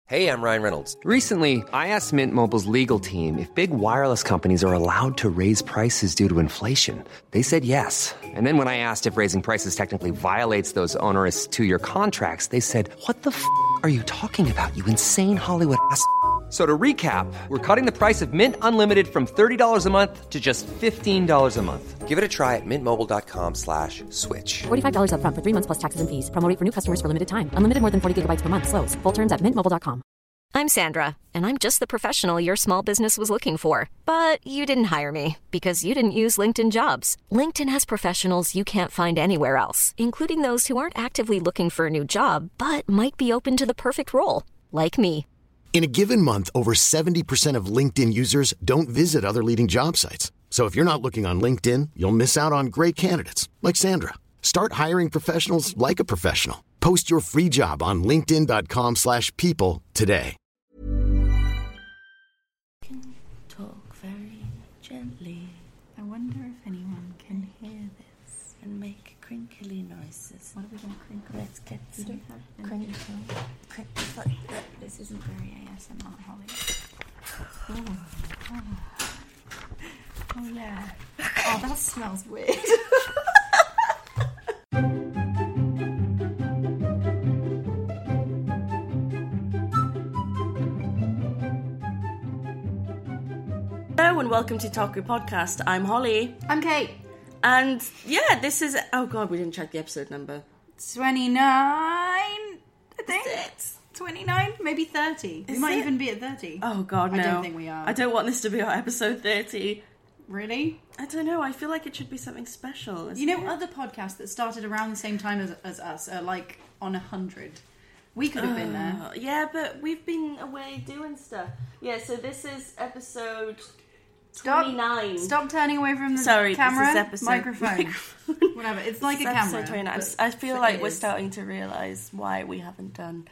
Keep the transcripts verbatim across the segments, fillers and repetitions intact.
Hey, I'm Ryan Reynolds. Recently, I asked Mint Mobile's legal team if big wireless companies are allowed to raise prices due to inflation. They said yes. And then when I asked if raising prices technically violates those onerous two-year contracts, they said, what the f*** are you talking about, you insane Hollywood ass f- So to recap, we're cutting the price of Mint Unlimited from thirty dollars a month to just fifteen dollars a month. Give it a try at mintmobile.com slash switch. forty-five dollars up front for three months plus taxes and fees. Promo rate for new customers for limited time. Unlimited more than forty gigabytes per month. Slows full terms at mint mobile dot com. I'm Sandra, and I'm just the professional your small business was looking for. But you didn't hire me because you didn't use LinkedIn Jobs. LinkedIn has professionals you can't find anywhere else, including those who aren't actively looking for a new job, but might be open to the perfect role, like me. In a given month, over seventy percent of LinkedIn users don't visit other leading job sites. So if you're not looking on LinkedIn, you'll miss out on great candidates like Sandra. Start hiring professionals like a professional. Post your free job on linkedin.com slash people today. Can talk very gently. I wonder if anyone can hear this and make crinkly noises. What are we going to crinkle? Let's get some don't have crinkle. Crinkle. This isn't very A S M R, Holly. Oh, oh. Oh yeah. Oh, that smells weird. Hello and welcome to Taku Podcast. I'm Holly. I'm Kate. And yeah, this is... Oh god, we didn't check the episode number. twenty-nine, I think. Is twenty-nine, maybe thirty. Is we might it? even be at thirty. Oh god, no. I don't think we are. I don't want this to be our episode thirty. Really? I don't know, I feel like it should be something special. You know, it? other podcasts that started around the same time as, as us are like on a hundred. We could have been there. Uh, yeah, but we've been away doing stuff. Yeah, so this is episode... Stop, twenty-nine. Stop turning away from the Sorry, camera, this is episode microphone, whatever. It's like It's a episode camera. twenty-nine. but- I feel but like it we're is. starting to realise why we haven't done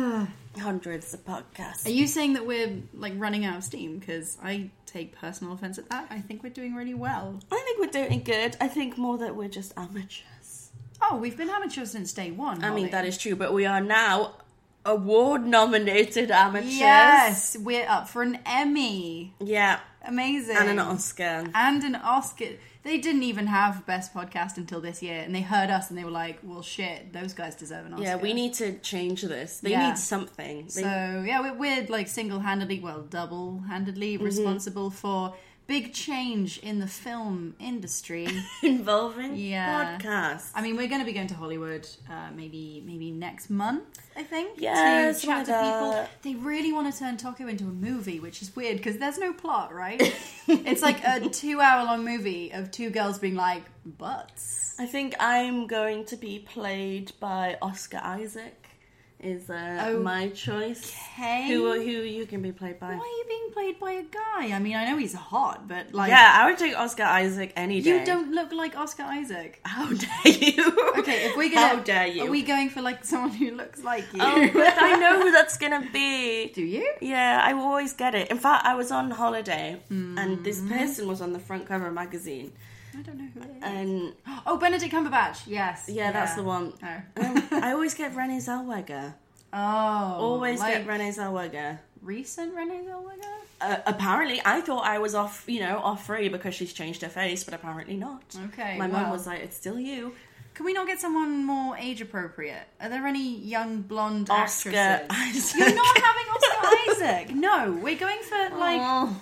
hundreds of podcasts. Are you saying that we're like running out of steam? Because I take personal offence at that. I think we're doing really well. I think we're doing good. I think more that we're just amateurs. Oh, we've been amateurs since day one. I mean, Holly. that is true, but we are now award-nominated amateurs. Yes, we're up for an Emmy. Yeah. Amazing. And an Oscar. And an Oscar. They didn't even have Best Podcast until this year, and they heard us and they were like, well, shit, those guys deserve an Oscar. Yeah, we need to change this. They Yeah. need something. They... So, yeah, we're, we're like single-handedly, well, double-handedly Mm-hmm. responsible for big change in the film industry. Involving Yeah. podcasts. I mean, we're going to be going to Hollywood uh, maybe maybe next month, I think. Yeah, to something chat to like people. that. They really want to turn Tokyo into a movie, which is weird because there's no plot, right? It's like a two-hour-long movie of two girls being like, butts. I think I'm going to be played by Oscar Isaac. Is uh, Oh, my choice? Okay. Who who you can be played by? Why are you being played by a guy? I mean, I know he's hot, but like... Yeah, I would take Oscar Isaac any day. You don't look like Oscar Isaac. How dare you? Okay, if we're gonna... How dare you? Are we going for like someone who looks like you? Oh, but I know who that's gonna be. Do you? Yeah, I always get it. In fact, I was on holiday, and Mm. this person was on the front cover of a magazine. I don't know who it is. And Oh, Benedict Cumberbatch. Yes. yeah, that's the one. Oh. um, I always get Renee Zellweger. Oh. Always like get Renee Zellweger. recent Renee Zellweger? Uh, apparently, I thought I was off, you know, off free because she's changed her face, but apparently not. Okay, My mum well. was like, "It's still you." Can we not get someone more age appropriate? Are there any young blonde Oscar actresses? Isaac. You're not having Oscar Isaac. No, we're going for like Oh.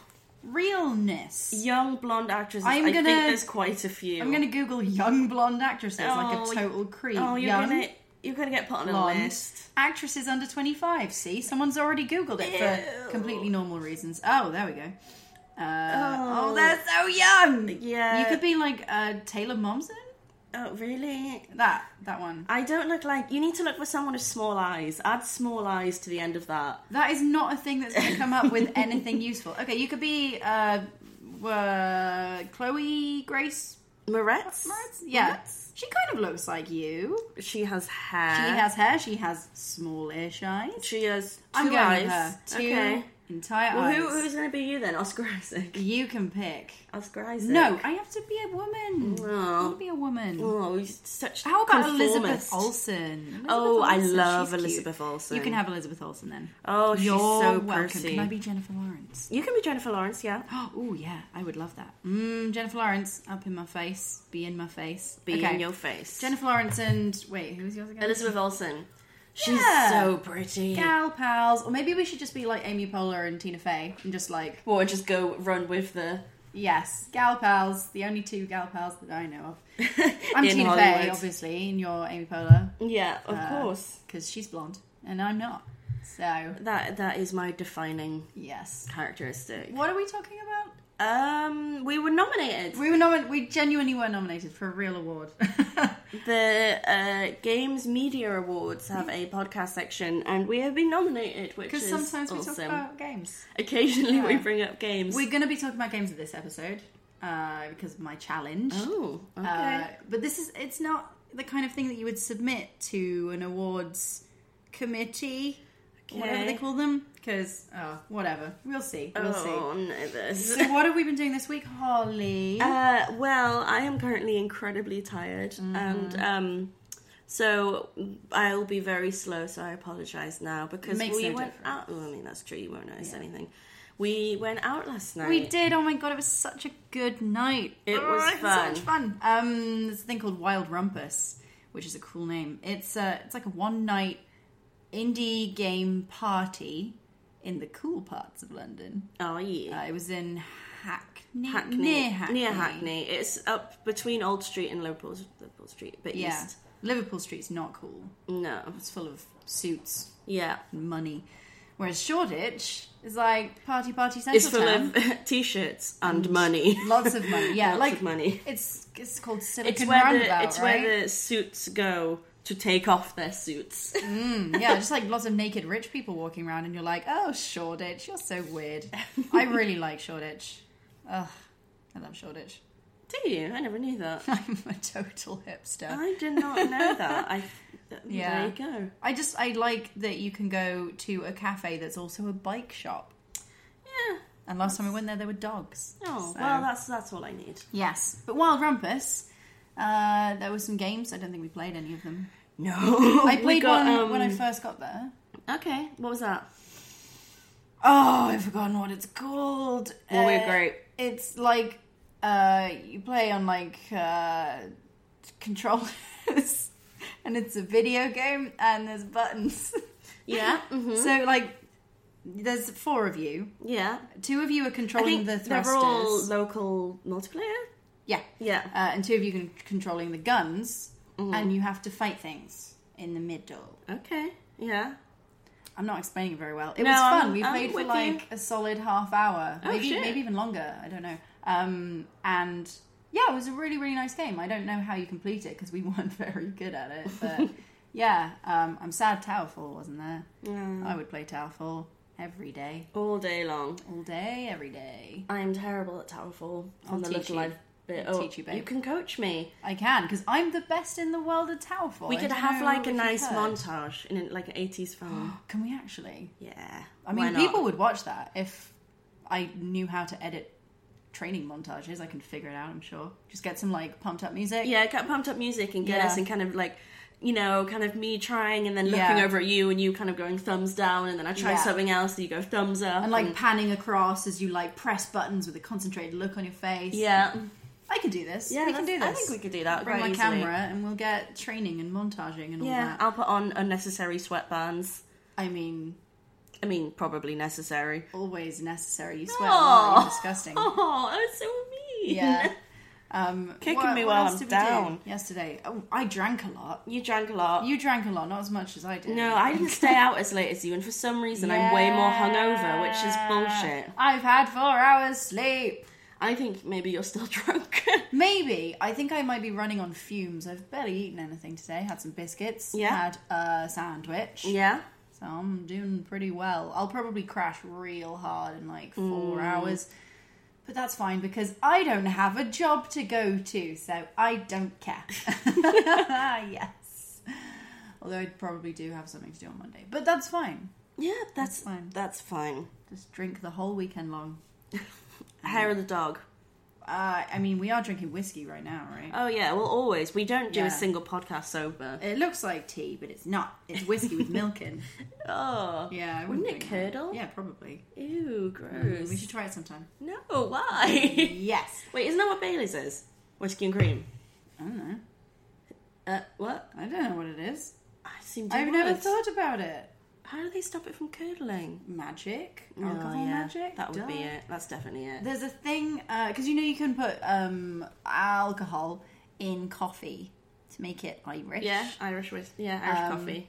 realness. Young blonde actresses. I'm I gonna- think there's quite a few. I'm going to Google young blonde actresses like Oh, a total creep. Oh, you're young gonna you're gonna get put on a blonde list. actresses under twenty-five. See, someone's already Googled it Ew. for completely normal reasons. Oh, there we go. Uh, oh. Oh. they're so young. Yeah. You could be like uh, Taylor Momsen. Oh, really? That that one. I don't look like... You need to look for someone with small eyes. Add small eyes to the end of that. That is not a thing that's going to come up with anything useful. Okay, you could be uh, uh, Chloe Grace Moretz? Moretz? Yeah. Moretz? She kind of looks like you. She has hair. She has hair. She has smallish eyes. She has two I'm going eyes. with her. Two Okay. Entire Well, eyes. who, who's going to be you then? Oscar Isaac? You can pick. Oscar Isaac? No, I have to be a woman. Oh. I want to be a woman. Oh, he's such How about conformist. Elizabeth Olsen? Elizabeth Oh, I Olsen, love she's cute. Elizabeth Olsen. You can have Elizabeth Olsen then. Oh, she's You're so welcome. pretty. Can I be Jennifer Lawrence? You can be Jennifer Lawrence, yeah. Oh, yeah, I would love that. Mm, Jennifer Lawrence, up in my face. Be in my face. Be Okay. in your face. Jennifer Lawrence and... Wait, who's yours again? Elizabeth Olsen. She's Yeah. so pretty. Gal pals. Or maybe we should just be like Amy Poehler and Tina Fey and just like... Or just go run with the... Yes, gal pals. The only two gal pals that I know of. I'm In Tina Fey, Hollywood. obviously, and you're Amy Poehler. Yeah, of Uh, course. Because she's blonde and I'm not. So, That That is my defining yes. characteristic. What are we talking about? Um, we were nominated. We were nominated. We genuinely were nominated for a real award. The uh, Games Media Awards have a podcast section, and we have been nominated, which Because is sometimes we awesome. talk about games. Occasionally we Yeah. bring up games. We're going to be talking about games in this episode uh, because of my challenge. Oh, okay. Uh, but this is, it's not the kind of thing that you would submit to an awards committee, whatever Okay. they call them. Because, oh, whatever. We'll see. We'll oh, no, this. see. So what have we been doing this week, Holly? Uh, well, I am currently incredibly tired, Mm-hmm. and um, so I'll be very slow. So I apologise now because Makes we no went difference. out. Well, I mean, that's true. You won't notice anything. We went out last night. We did. Oh my god, it was such a good night. It Oh, was so fun. much fun. Um, there's a thing called Wild Rumpus, which is a cool name. It's uh, it's like a one night indie game party in the cool parts of London. Oh yeah, Uh, it was in Hackney, Hackney, near Hackney. near Hackney. It's up between Old Street and Liverpool, Liverpool Street, a bit Yeah, east. Liverpool Street's not cool. No, It's full of suits yeah, and money. Whereas Shoreditch is like party, party central. it's full town. of t-shirts and money. Lots of money. Yeah, Lots like of money. It's it's called Silicon It's where Roundabout, the it's right? where the suits go to take off their suits. Yeah, just like lots of naked rich people walking around, and you're like, oh, Shoreditch, you're so weird. I really like Shoreditch. Ugh, I love Shoreditch. Do you? I never knew that. I'm a total hipster. I did not know that. I Yeah. There you go. I just, I like that you can go to a cafe that's also a bike shop. Yeah. And last time we went there, there were dogs. Oh, So- well, that's that's all I need. Yes. But Wild Rumpus, uh, there were some games. I don't think we played any of them. No. I We played got, one um, when I first got there. Okay, what was that? Oh, I've forgotten what it's called. Well, we're Uh, great. It's like uh, you play on like uh, controllers, and it's a video game, and there's buttons. Yeah. Mm-hmm. So like, there's four of you. Yeah. Two of you are I controlling think the they're thrusters. all local multiplayer. Yeah, Yeah. uh, and two of you can controlling the guns, Mm-hmm. and you have to fight things in the middle. Okay. Yeah. I'm not explaining it very well. It No, was fun. I'm- we I'm played for with like you. a solid half hour, Oh, maybe shit. maybe even longer. I don't know. Um, and yeah, it was a really really nice game. I don't know how you complete it because we weren't very good at it. But yeah, um, I'm sad Towerfall wasn't there. Mm. I would play Towerfall every day, All day long. all day, every day. I am terrible at Towerfall. From I'll the teach little you. I've bit. I'll Oh, teach you, babe. you can coach me. I can because I'm the best in the world at Towerfall. We I could don't have know like a if you've nice heard. montage in like an eighties film. Can we actually? Yeah. I why mean, not? people would watch that if I knew how to edit training montages. I can figure it out, I'm sure. Just get some, like, pumped up music. Yeah, get pumped up music and get Yeah. us in kind of like, you know, kind of me trying and then looking Yeah. over at you and you kind of going thumbs down and then I try Yeah. something else and you go thumbs up. And, like, panning across as you, like, press buttons with a concentrated look on your face. yeah. I can do this. Yeah, we can that's- do this. I think we could do that I'll bring quite my easily. camera and we'll get training and montaging and all Yeah, that. I'll put on unnecessary sweatbands. I mean, I mean, probably necessary. always necessary. You sweat a lot. You're disgusting. Oh, that's so mean. Yeah. Um, Kicking what- me what while else I'm did we do down. yesterday? Oh, I drank a lot. You drank a lot. You drank a lot, not as much as I did. No, I didn't stay out as late as you, and for some reason I'm way more hungover, which is bullshit. I've had four hours sleep. I think maybe you're still drunk. Maybe. I think I might be running on fumes. I've barely eaten anything today. Had some biscuits. Yeah. Had a sandwich. Yeah? So I'm doing pretty well. I'll probably crash real hard in like four Mm. hours. But that's fine because I don't have a job to go to, so I don't care. Yes. Although I probably do have something to do on Monday. But that's fine. Yeah, that's, That's fine. That's fine. Just drink the whole weekend long. Hair of the dog. Uh, I mean, we are drinking whiskey right now, right? Oh yeah, well always. We don't do Yeah. a single podcast sober. It looks like tea, but it's not. It's whiskey with milk in. Oh. Yeah. I Wouldn't it drink that. curdle? Yeah, probably. Ew, gross. We should try it sometime. No, why? Yes. Wait, isn't that what Bailey's is? Whiskey and cream? I don't know. Uh, what? I don't know what it is. I seem to I've would. never thought about it. How do they stop it from curdling? Magic? Oh, Alcohol yeah. magic? That would Duh. be it. That's definitely it. There's a thing, because you know you can put um, alcohol in coffee to make it Irish. Yeah, Irish whis- Yeah, Irish Um, coffee.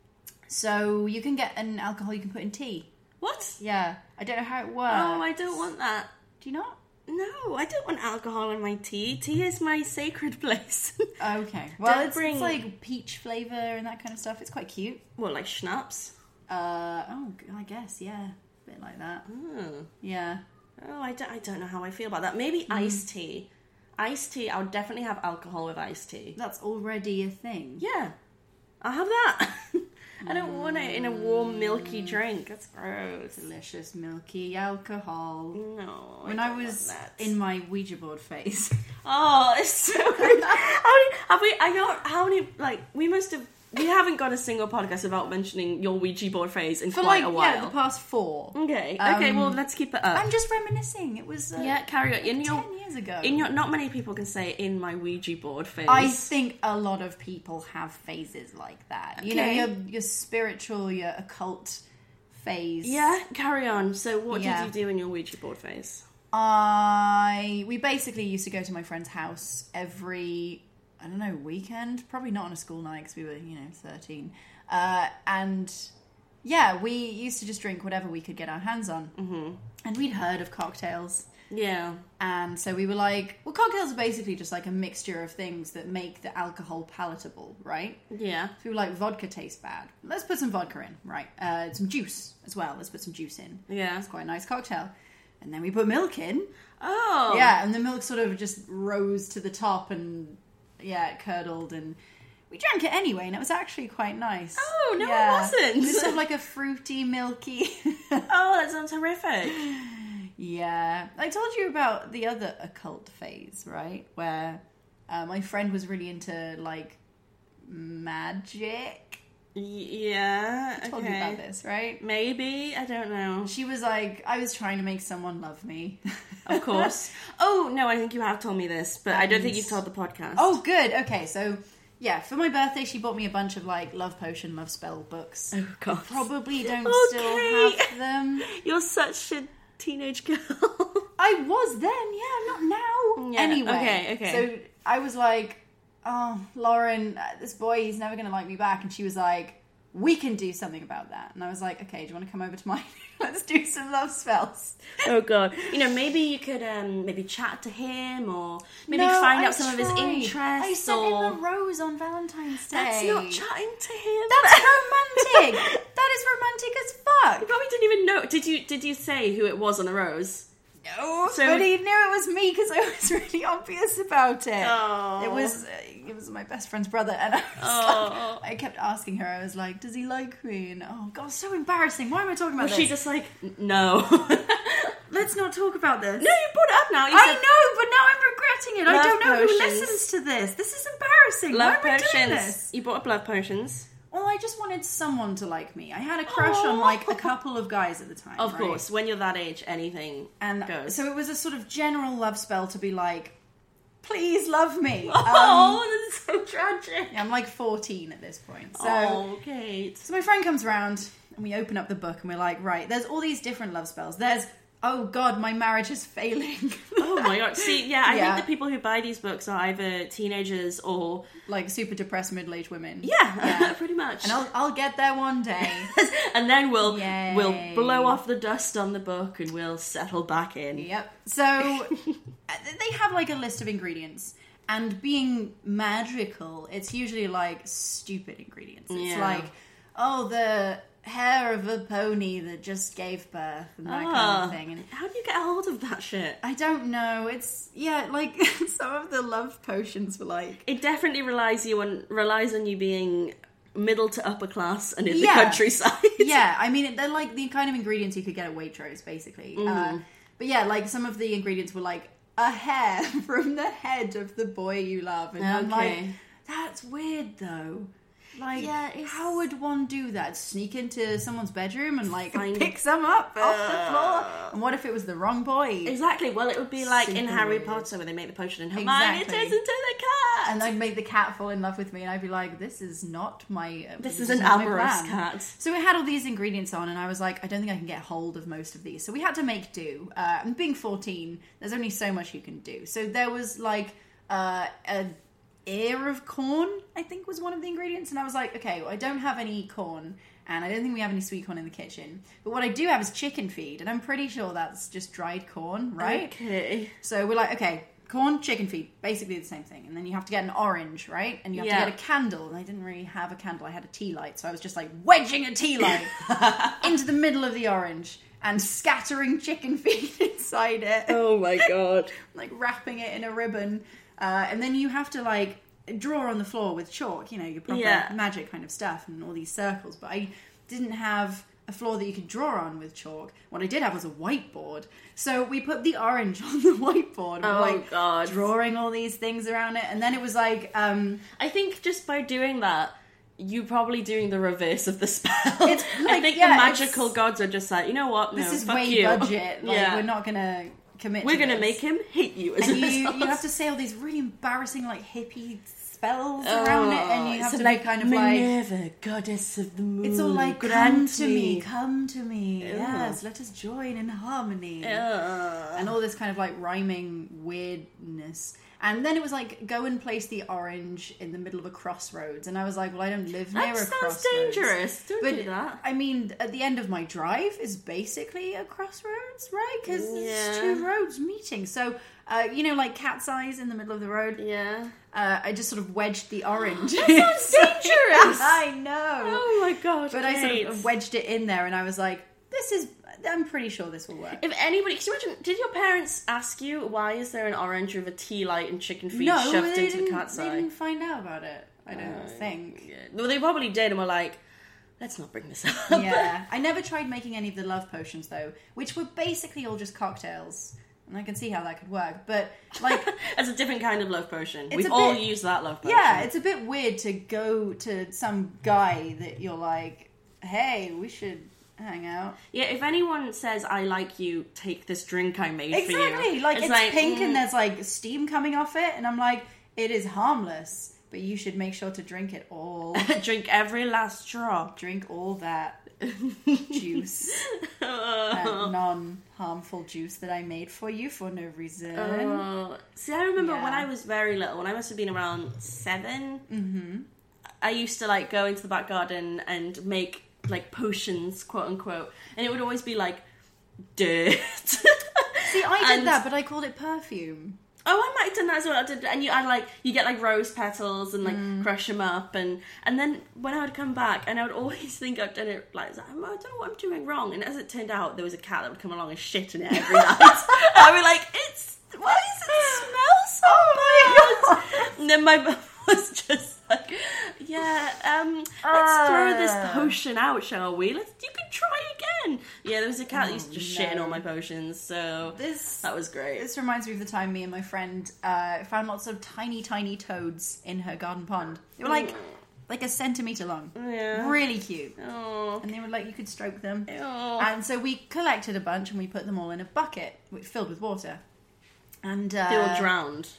So you can get an alcohol you can put in tea. What? Yeah. I don't know how it works. Oh, I don't want that. Do you not? No, I don't want alcohol in my tea. Tea is my sacred place. Okay. Well, Don't it's, bring- it's like peach flavour and that kind of stuff. It's quite cute. What, like schnapps? Uh, oh, I guess, yeah. A bit like that. Oh, Yeah. oh I, don't, I don't know how I feel about that. Maybe iced tea. Iced tea, I would definitely have alcohol with iced tea. That's already a thing. Yeah, I'll have that. I don't want it in a warm, milky drink. That's gross. Delicious, milky alcohol. No. When I, I don't was want that. in my Ouija board phase. Oh, it's so good. How many, have we, I got, how many, like, we must have, we haven't got a single podcast without mentioning your Ouija board phase in For quite like, a while. yeah, the past four. Okay, okay, Um, well, let's keep it up. I'm just reminiscing. It was uh, yeah, carry on. In your, ten years ago. in your, not many people can say in my Ouija board phase. I think a lot of people have phases like that. You know, Okay. your your spiritual, your occult phase. Yeah, carry on. So what Yeah. did you do in your Ouija board phase? I we basically used to go to my friend's house every I don't know weekend, probably not on a school night because we were you know thirteen, uh, and yeah, we used to just drink whatever we could get our hands on, mm-hmm. and we'd heard of cocktails. Yeah. And so we were like, well, cocktails are basically just like a mixture of things that make the alcohol palatable, right? Yeah. So we were like, vodka tastes bad. Let's put some vodka in, right? Uh, some juice as well. Let's put some juice in. Yeah. It's quite a nice cocktail. And then we put milk in. Oh. Yeah, and the milk sort of just rose to the top and, yeah, it curdled and... We drank it anyway, and it was actually quite nice. Oh, no, Yeah. it wasn't. It was sort of like a fruity, milky... Oh, that sounds horrific. Yeah. I told you about the other occult phase, right? Where uh, my friend was really into, like, magic. Y- yeah, I told okay. you about this, right? Maybe, I don't know. She was like, I was trying to make someone love me. Of course. Oh, no, I think you have told me this, but I don't think And- you've told the podcast. Oh, good. Okay, so... Yeah, for my birthday, she bought me a bunch of, like, love potion, love spell books. Oh, God. Probably don't Okay. still have them. You're such a teenage girl. I was then, yeah, not now. Yeah, Anyway, okay, okay. So I was like, oh, Lauren, uh, this boy, he's never going to like me back. And she was like, we can do something about that. And I was like, okay, do you want to come over to mine? Let's do some love spells. Oh, God. You know, maybe you could um, maybe chat to him or maybe No, find I out some of his tried. interests. I sent or... him a rose on Valentine's Day. That's not chatting to him. That's romantic. That is romantic as fuck. You probably didn't even know. Did you Did you say who it was on the rose? No, So- but he knew it was me because I was really obvious about it. Oh. It was uh, it was my best friend's brother, and I was Oh. like, I kept asking her. I was like, "Does he like me?" And oh god, so embarrassing. Why am I talking about Was this? she just like, no? Let's not talk about this. No, you brought it up now. You I said know, but now I'm regretting it. I Love don't know potions. who listens to this. This is embarrassing. love Why am I doing potions. this? You brought up love potions. Well, I just wanted someone to like me. I had a crush Aw. on like a couple of guys at the time. Of right? course, when you're that age, anything And goes. so it was a sort of general love spell to be like, please love me. Um, Oh, that's so tragic. yeah, I'm like fourteen at this point. So, Oh, Kate. so my friend comes around and we open up the book and we're like, right, there's all these different love spells. There's, oh God, my marriage is failing. Oh my god. See, yeah, I Yeah. think the people who buy these books are either teenagers or Like super depressed middle-aged women. yeah, Yeah. pretty much. And I'll, I'll get there one day. and then we'll Yay. we'll blow off the dust on the book and we'll settle back in. Yep. So they have like a list of ingredients. And being magical, it's usually like stupid ingredients. It's Yeah. like, oh, the hair of a pony that just gave birth and that kind Ah. of thing. And How do you get a hold of that shit? I don't know. It's, yeah, like some of the love potions were like, It definitely relies you on relies on you being middle to upper class and in Yeah. the countryside. Yeah, I mean, they're like the kind of ingredients you could get at Waitrose, basically. Mm. Uh, but yeah, like some of the ingredients were like a hair from the head of the boy you love. And I'm like, Okay. that's weird though. Like, Yeah, it's- how would one do that? Sneak into someone's bedroom and like Find- pick some up off the floor? And what if it was the wrong boy? Exactly. Well, it would be like in Super Harry weird. Potter where they make the potion and Hermione Exactly. turns into the cat. And I'd make the cat fall in love with me, and I'd be like, "This is not my. Uh, This is an not my amorous plan." cat. So it had all these ingredients on, and I was like, "I don't think I can get hold of most of these." So we had to make do. Uh, and being fourteen, there's only so much you can do. So there was like uh, a ear of corn, I think, was one of the ingredients, and I was like, "Okay, well, I don't have any corn." And I don't think we have any sweet corn in the kitchen. But what I do have is chicken feed, and I'm pretty sure that's just dried corn, right? Okay. So we're like, okay, corn, chicken feed, basically the same thing. And then you have to get an orange, right? And you have Yeah. to get a candle. And I didn't really have a candle, I had a tea light. So I was just like wedging a tea light into the middle of the orange and scattering chicken feed inside it. Oh my god. Like wrapping it in a ribbon. Uh, and then you have to like draw on the floor with chalk, you know, your proper Yeah. magic kind of stuff and all these circles. But I didn't have a floor that you could draw on with chalk. What I did have was a whiteboard. So we put the orange on the whiteboard. And Oh, we're, like God. drawing all these things around it. And then it was like, um, I think just by doing that, you probably doing the reverse of the spell. It's I like, think yeah, the magical it's- gods are just like, you know what? this no, is fuck way you. budget. Like, yeah. we're not going to commit We're to gonna this. make him hate you as And a you, result. you have to say all these really embarrassing, like, hippie spells around it. And you have so to like be kind of like... Minerva, goddess of the moon. It's all like, grant come to me, come to me. Ew. Yes, let us join in harmony. Ugh. And all this kind of like rhyming weirdness. And then it was like, go and place the orange in the middle of a crossroads. And I was like, well, I don't live That near a sounds crossroads. dangerous. Don't but, do that. I mean, at the end of my drive is basically a crossroads, right? Because it's Yeah. two roads meeting. So, uh, you know, like cat's eyes in the middle of the road. Yeah. Uh, I just sort of wedged the orange. That sounds dangerous. I know. Oh my god. But I Kate. sort of wedged it in there, and I was like, "This is. I'm pretty sure this will work." If anybody, can you imagine? Did your parents ask you why is there an orange with a tea light and chicken feet no, shoved they into didn't, the cat's they eye? didn't find out about it. I don't Uh, think. Yeah. Well, they probably did, and were like, "Let's not bring this up." Yeah, I never tried making any of the love potions though, which were basically all just cocktails, and I can see how that could work. But like, As a different kind of love potion. It's We've a all bit- used that love potion. yeah, it's a bit weird to go to some guy that you're like, "Hey, we should hang out." Yeah, if anyone says I like you, take this drink I made for you. Exactly. Like it's, pink mm, and there's like steam coming off it, and I'm like, it is harmless, but you should make sure to drink it all. drink every last drop. Drink all that juice, that non-harmful juice that I made for you for no reason. Oh. See, I remember Yeah. when I was very little, when I must have been around seven, mm-hmm. I used to like go into the back garden and make like potions, quote unquote, and it would always be like dirt. See, I did And- that, but I called it perfume. Oh, I might have done that as well. I did, and you add like you get like rose petals and like Mm. crush them up, and and then when I would come back, and I would always think I'd done it like I don't know what I'm doing wrong. And as it turned out, there was a cat that would come along and shit in it every night. I'd be like, it's why does it smell so bad? And then my mum was just like, yeah, um, let's throw this potion out, shall we? Let's you can try again. Yeah, there was a cat that used to just shit in all my potions, so This that was great. This reminds me of the time me and my friend uh, found lots of tiny, tiny toads in her garden pond. They were like like a centimetre long. Yeah. Really cute. Oh. And they were like, you could stroke them. Ew. And so we collected a bunch and we put them all in a bucket which filled with water. And uh, They all drowned.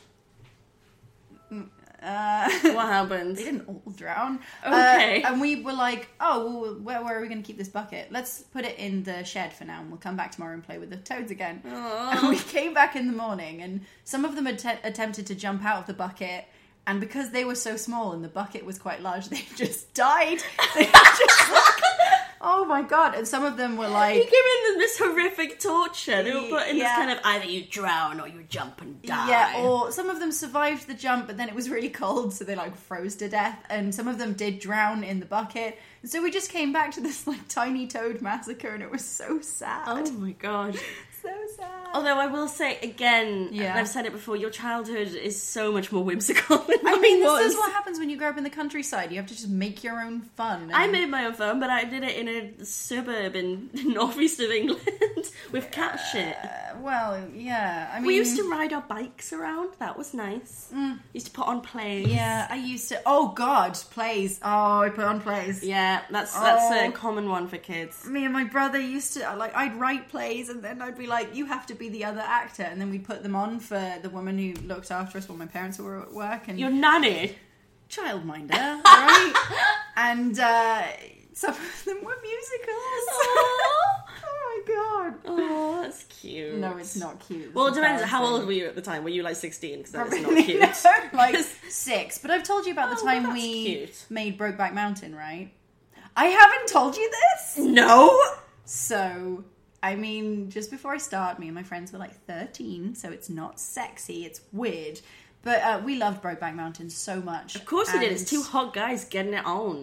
uh, What happened? they didn't all drown. Okay. Uh, and we were like, oh, well, where, where are we going to keep this bucket? Let's put it in the shed for now and we'll come back tomorrow and play with the toads again. And we came back in the morning and some of them had te- attempted to jump out of the bucket. And because they were so small and the bucket was quite large, they just died. They just like, oh my god. And some of them were You're like... giving them this horrific torture. They were put in Yeah. this kind of either you drown or you jump and die. Yeah, or some of them survived the jump, but then it was really cold, so they like froze to death. And some of them did drown in the bucket. And so we just came back to this like tiny toad massacre, and it was so sad. Oh my god. So sad. Although I will say again, Yeah. and I've said it before, your childhood is so much more whimsical than I mine mean, this was. is what happens when you grow up in the countryside. You have to just make your own fun. And... I made my own phone, but I did it in a suburb in northeast of England with cat shit. Uh, well, yeah. I mean, We used to ride our bikes around. That was nice. Mm. Used to put on plays. Yeah, I used to. Oh God, plays. Oh, I put on plays. Yeah, that's that's Oh. a common one for kids. Me and my brother used to like. I'd write plays, and then I'd be like, "You have to be the other actor," and then we put them on for the woman who looked after us while my parents were at work. And Your nanny. childminder, right? And uh, some of them were musicals. Aww. Oh my God. Oh, that's cute. No, it's not cute. Well, it It's depends. How embarrassing. old were you at the time? Were you like sixteen? Because that is not Probably cute. not, like six. But I've told you about the Oh, time well, we that's cute. made Brokeback Mountain, right? I haven't told you this. No. So, I mean, just before I start, me and my friends were like thirteen, so it's not sexy. It's weird. But uh, we loved Brokeback Mountain so much. Of course you did. It's And- two hot guys getting it on.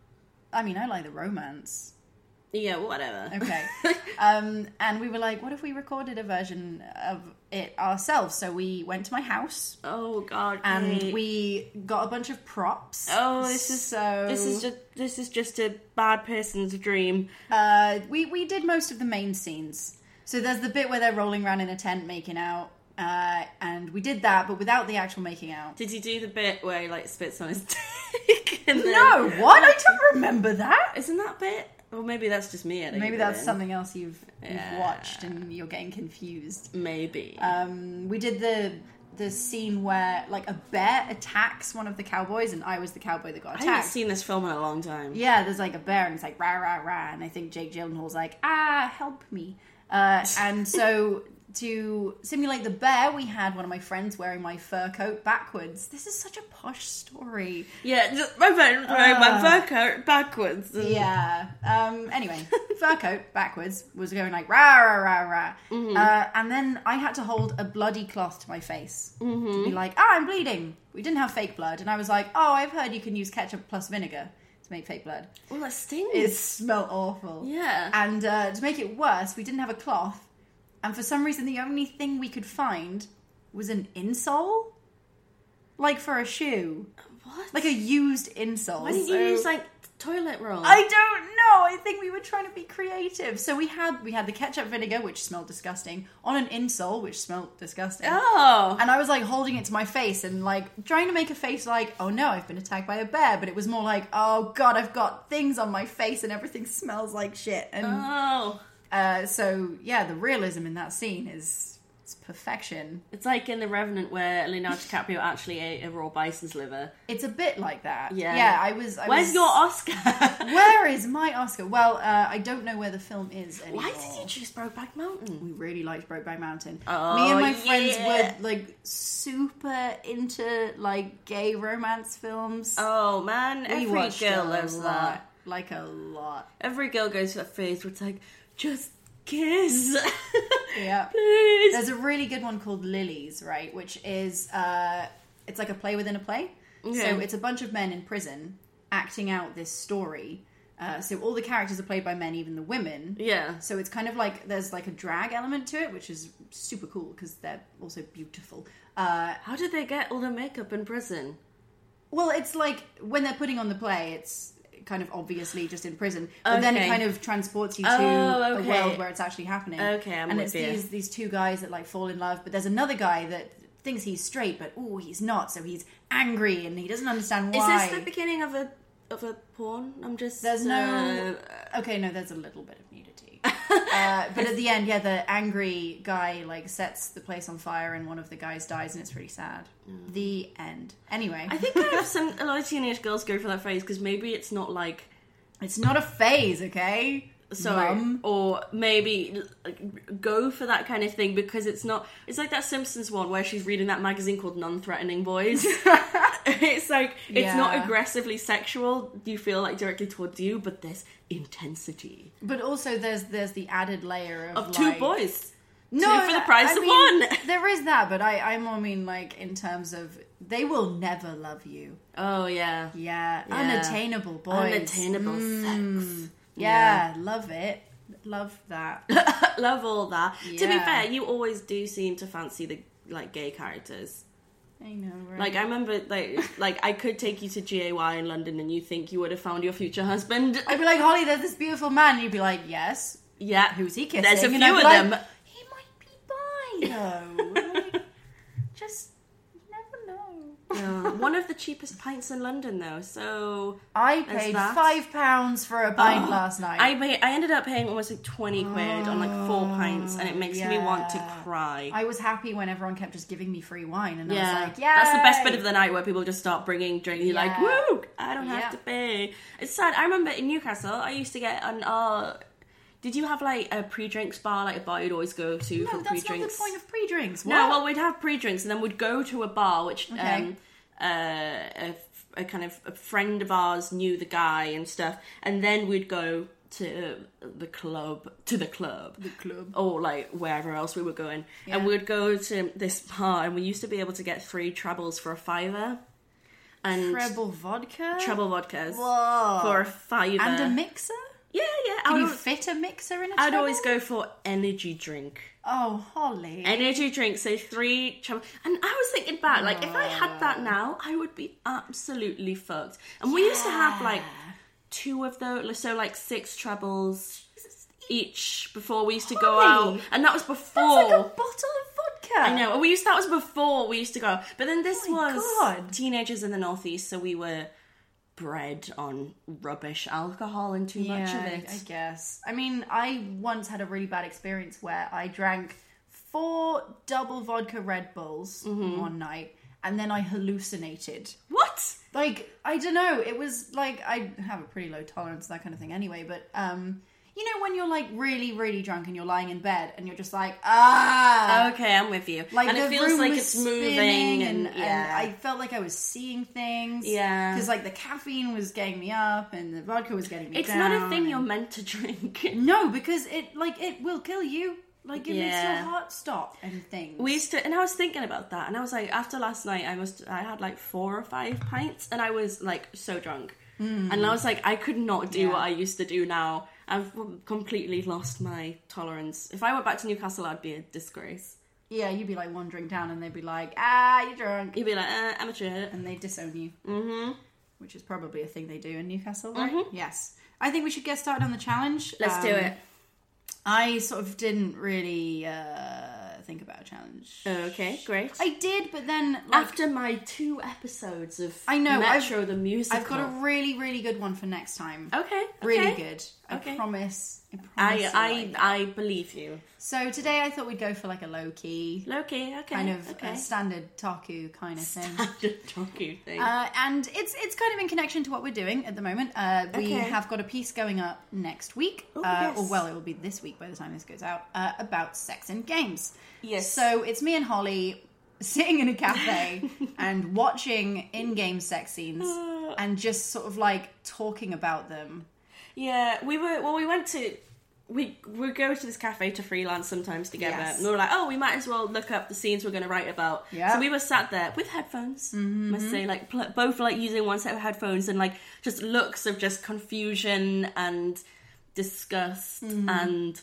I mean, I like the romance. Yeah, whatever. Okay. um, and we were like, what if we recorded a version of it ourselves? So we went to my house Oh God. and great. we got a bunch of props. Oh, this is so This is just this is just a bad person's dream. Uh, we we did most of the main scenes. So there's the bit where they're rolling around in a tent making out, uh, and we did that, but without the actual making out. Did you do the bit where he like spits on his dick? And then... No, what? I don't remember that. Isn't that bit? Or maybe that's just me editing. Maybe it that's in. something else you've you've Yeah. watched and you're getting confused. Maybe. Um, we did the the scene where like a bear attacks one of the cowboys, and I was the cowboy that got I attacked. haven't seen this film in a long time. Yeah, there's like a bear and it's like rah rah rah, and I think Jake Gyllenhaal's like ah help me, uh, and so to simulate the bear, we had one of my friends wearing my fur coat backwards. This is such a posh story. Yeah, just my friend wearing my fur coat backwards. And... Yeah. Um. Anyway, fur coat backwards was going like rah rah rah rah, Mm-hmm. uh, and then I had to hold a bloody cloth to my face Mm-hmm. to be like, ah, I'm bleeding. We didn't have fake blood, and I was like, oh, I've heard you can use ketchup plus vinegar to make fake blood. Oh, that stings. It smelled awful. Yeah. And uh, to make it worse, we didn't have a cloth. And for some reason, the only thing we could find was an insole. Like for a shoe. What? Like a used insole. Why didn't you So- use like toilet roll? I don't know. I think we were trying to be creative. So we had we had the ketchup vinegar, which smelled disgusting, on an insole, which smelled disgusting. Oh. And I was like holding it to my face and like trying to make a face like, oh no, I've been attacked by a bear. But it was more like, oh god, I've got things on my face and everything smells like shit. And Oh. uh, so yeah, the realism in that scene is it's perfection. It's like in The Revenant where Leonardo DiCaprio actually ate a raw bison's liver. It's a bit like that. Yeah. Yeah, I was. I Where's was- your Oscar? Where is my Oscar? Well, uh, I don't know where the film is anymore. Why did you choose Brokeback Mountain? We really liked Brokeback Mountain. Oh, Me and my friends yeah. were like super into like gay romance films. Oh man, we every watched girl a loves lot, that. like a lot. Every girl goes through that phase where it's like, just kiss. Yeah. Please. There's a really good one called Lilies, right? Which is uh, it's like a play within a play. Okay. So it's a bunch of men in prison acting out this story. Uh, so all the characters are played by men, even the women. Yeah. So it's kind of like there's like a drag element to it, which is super cool because they're also beautiful. Uh, How did they get all the makeup in prison? well, it's like when they're putting on the play, it's kind of obviously just in prison, but then it Okay. kind of transports you to Oh, a okay. world where it's actually happening. Okay, I'm and with it's you. these these two guys that like fall in love, but there's another guy that thinks he's straight, but oh, he's not, so he's angry and he doesn't understand why. Is this the beginning of a of a porn? I'm just There's no. uh, Okay, no, there's a little bit of nudity. uh, but at the end, yeah, the angry guy like sets the place on fire, and one of the guys dies, and it's really sad. The end. Anyway, I think kind of some a lot of teenage girls go for that phrase because maybe it's not like it's not a phase, okay? sorry, Mum. or maybe like, go for that kind of thing because it's not. It's like that Simpsons one where she's reading that magazine called Non-Threatening Boys. It's like it's not Yeah. aggressively sexual. You feel like directly towards you, but there's intensity But also, there's there's the added layer of, of two like- boys. No, Two for the price I of mean, one. There is that, but I I more mean like in terms of they will never love you. Oh yeah, Yeah, Yeah. unattainable boys. unattainable Mm. sex. Yeah, love it. Love that. Love all that. Yeah. To be fair, you always do seem to fancy the like gay characters. I know, right? Like I remember, like like I could take you to G A Y in London, and you think you would have found your future husband. I'd be like, Holly, there's this beautiful man. You'd be like, yes. Yeah. Who's he kissing? There's a And few I'd be of like, them. He might be bi, though. Like, just you never know. Yeah. One of the cheapest pints in London, though. So I there's paid that. five pounds for a pint Oh, last night. I pay, I ended up paying almost like twenty quid on like four pints, and it makes me want to Yeah. cry. I was happy when everyone kept just giving me free wine, and yeah, I was like, yeah, that's the best bit of the night where people just start bringing drinks. You're like, Yeah. woo, I don't have Yeah. to pay. It's sad. I remember in Newcastle, I used to get an. Uh, did you have like a pre-drinks bar, like a bar you'd always go to No, for that's pre-drinks? not the point of pre-drinks. What? No, well, we'd have pre-drinks, and then we'd go to a bar, which Okay. um, uh, a, a kind of a friend of ours knew the guy and stuff, and then we'd go to the club, to the club, The club. or like wherever else we were going, Yeah. and we'd go to this bar, and we used to be able to get three trebles for a fiver, and Treble vodka? treble vodkas Whoa. for a fiver, And a mixer? yeah, yeah. Can I you would, fit a mixer in a I'd treble? always go for energy drink. Oh, Holly. Energy drink, so three treble. And I was thinking back, like, if I had that now, I would be absolutely fucked. And we used to have, like, two of those, so, like, six trebles each before we used to go Holly, out. And that was That's before. like a bottle of vodka. I know. We used that was before we used to go. But then this Oh my was God. teenagers in the Northeast, so we were bred on rubbish alcohol and too much of it. I guess. I mean, I once had a really bad experience where I drank four double vodka Red Bulls Mm-hmm. one night, and then I hallucinated. What? Like, I don't know. It was like, I have a pretty low tolerance, that kind of thing anyway, but, um... you know when you're like really, really drunk and you're lying in bed and you're just like, ah! Okay, I'm with you. Like and the it feels room like was it's moving spinning and, and, yeah. and I felt like I was seeing things. Yeah. Because like the caffeine was getting me up and the vodka was getting me It's down. not a thing and- you're meant to drink. No, because it like it will kill you. Like it makes Yeah. your heart stop and things. We used to, and I was thinking about that, and I was like, after last night, I must, I had like four or five pints, and I was like so drunk, mm. and I was like, I could not do Yeah. what I used to do now. I've completely lost my tolerance. If I went back to Newcastle, I'd be a disgrace. Yeah, you'd be like wandering down and they'd be like, ah, you're drunk. You'd be like, uh, amateur. And they disown you. Mm-hmm. Which is probably a thing they do in Newcastle, right? Mm-hmm. Yes. I think we should get started on the challenge. Let's Um, do it. I sort of didn't really uh, think about a challenge. Okay, great. I did, but then like, After my two episodes of I know, Metro I've- the musical, I've got a really, really good one for next time. okay, Really okay. good. I Okay. promise. I promise. I you I like that. I believe you. So today I thought we'd go for like a low key, Loki, okay, kind of okay. a standard taku kind of thing. Standard talking thing. Uh, and it's it's kind of in connection to what we're doing at the moment. Uh, we Okay. have got a piece going up next week, Oh, uh, yes. or well, it will be this week by the time this goes out, uh, about sex in games. Yes. So it's me and Holly sitting in a cafe and watching in-game sex scenes and just sort of like talking about them. Yeah, we were. Well, we went to. We we go to this cafe to freelance sometimes together, Yes. and we were like, oh, we might as well look up the scenes we're going to write about. Yeah. So we were sat there with headphones. Mm-hmm. Must say, like pl- both like using one set of headphones and like just looks of just confusion and disgust Mm-hmm. and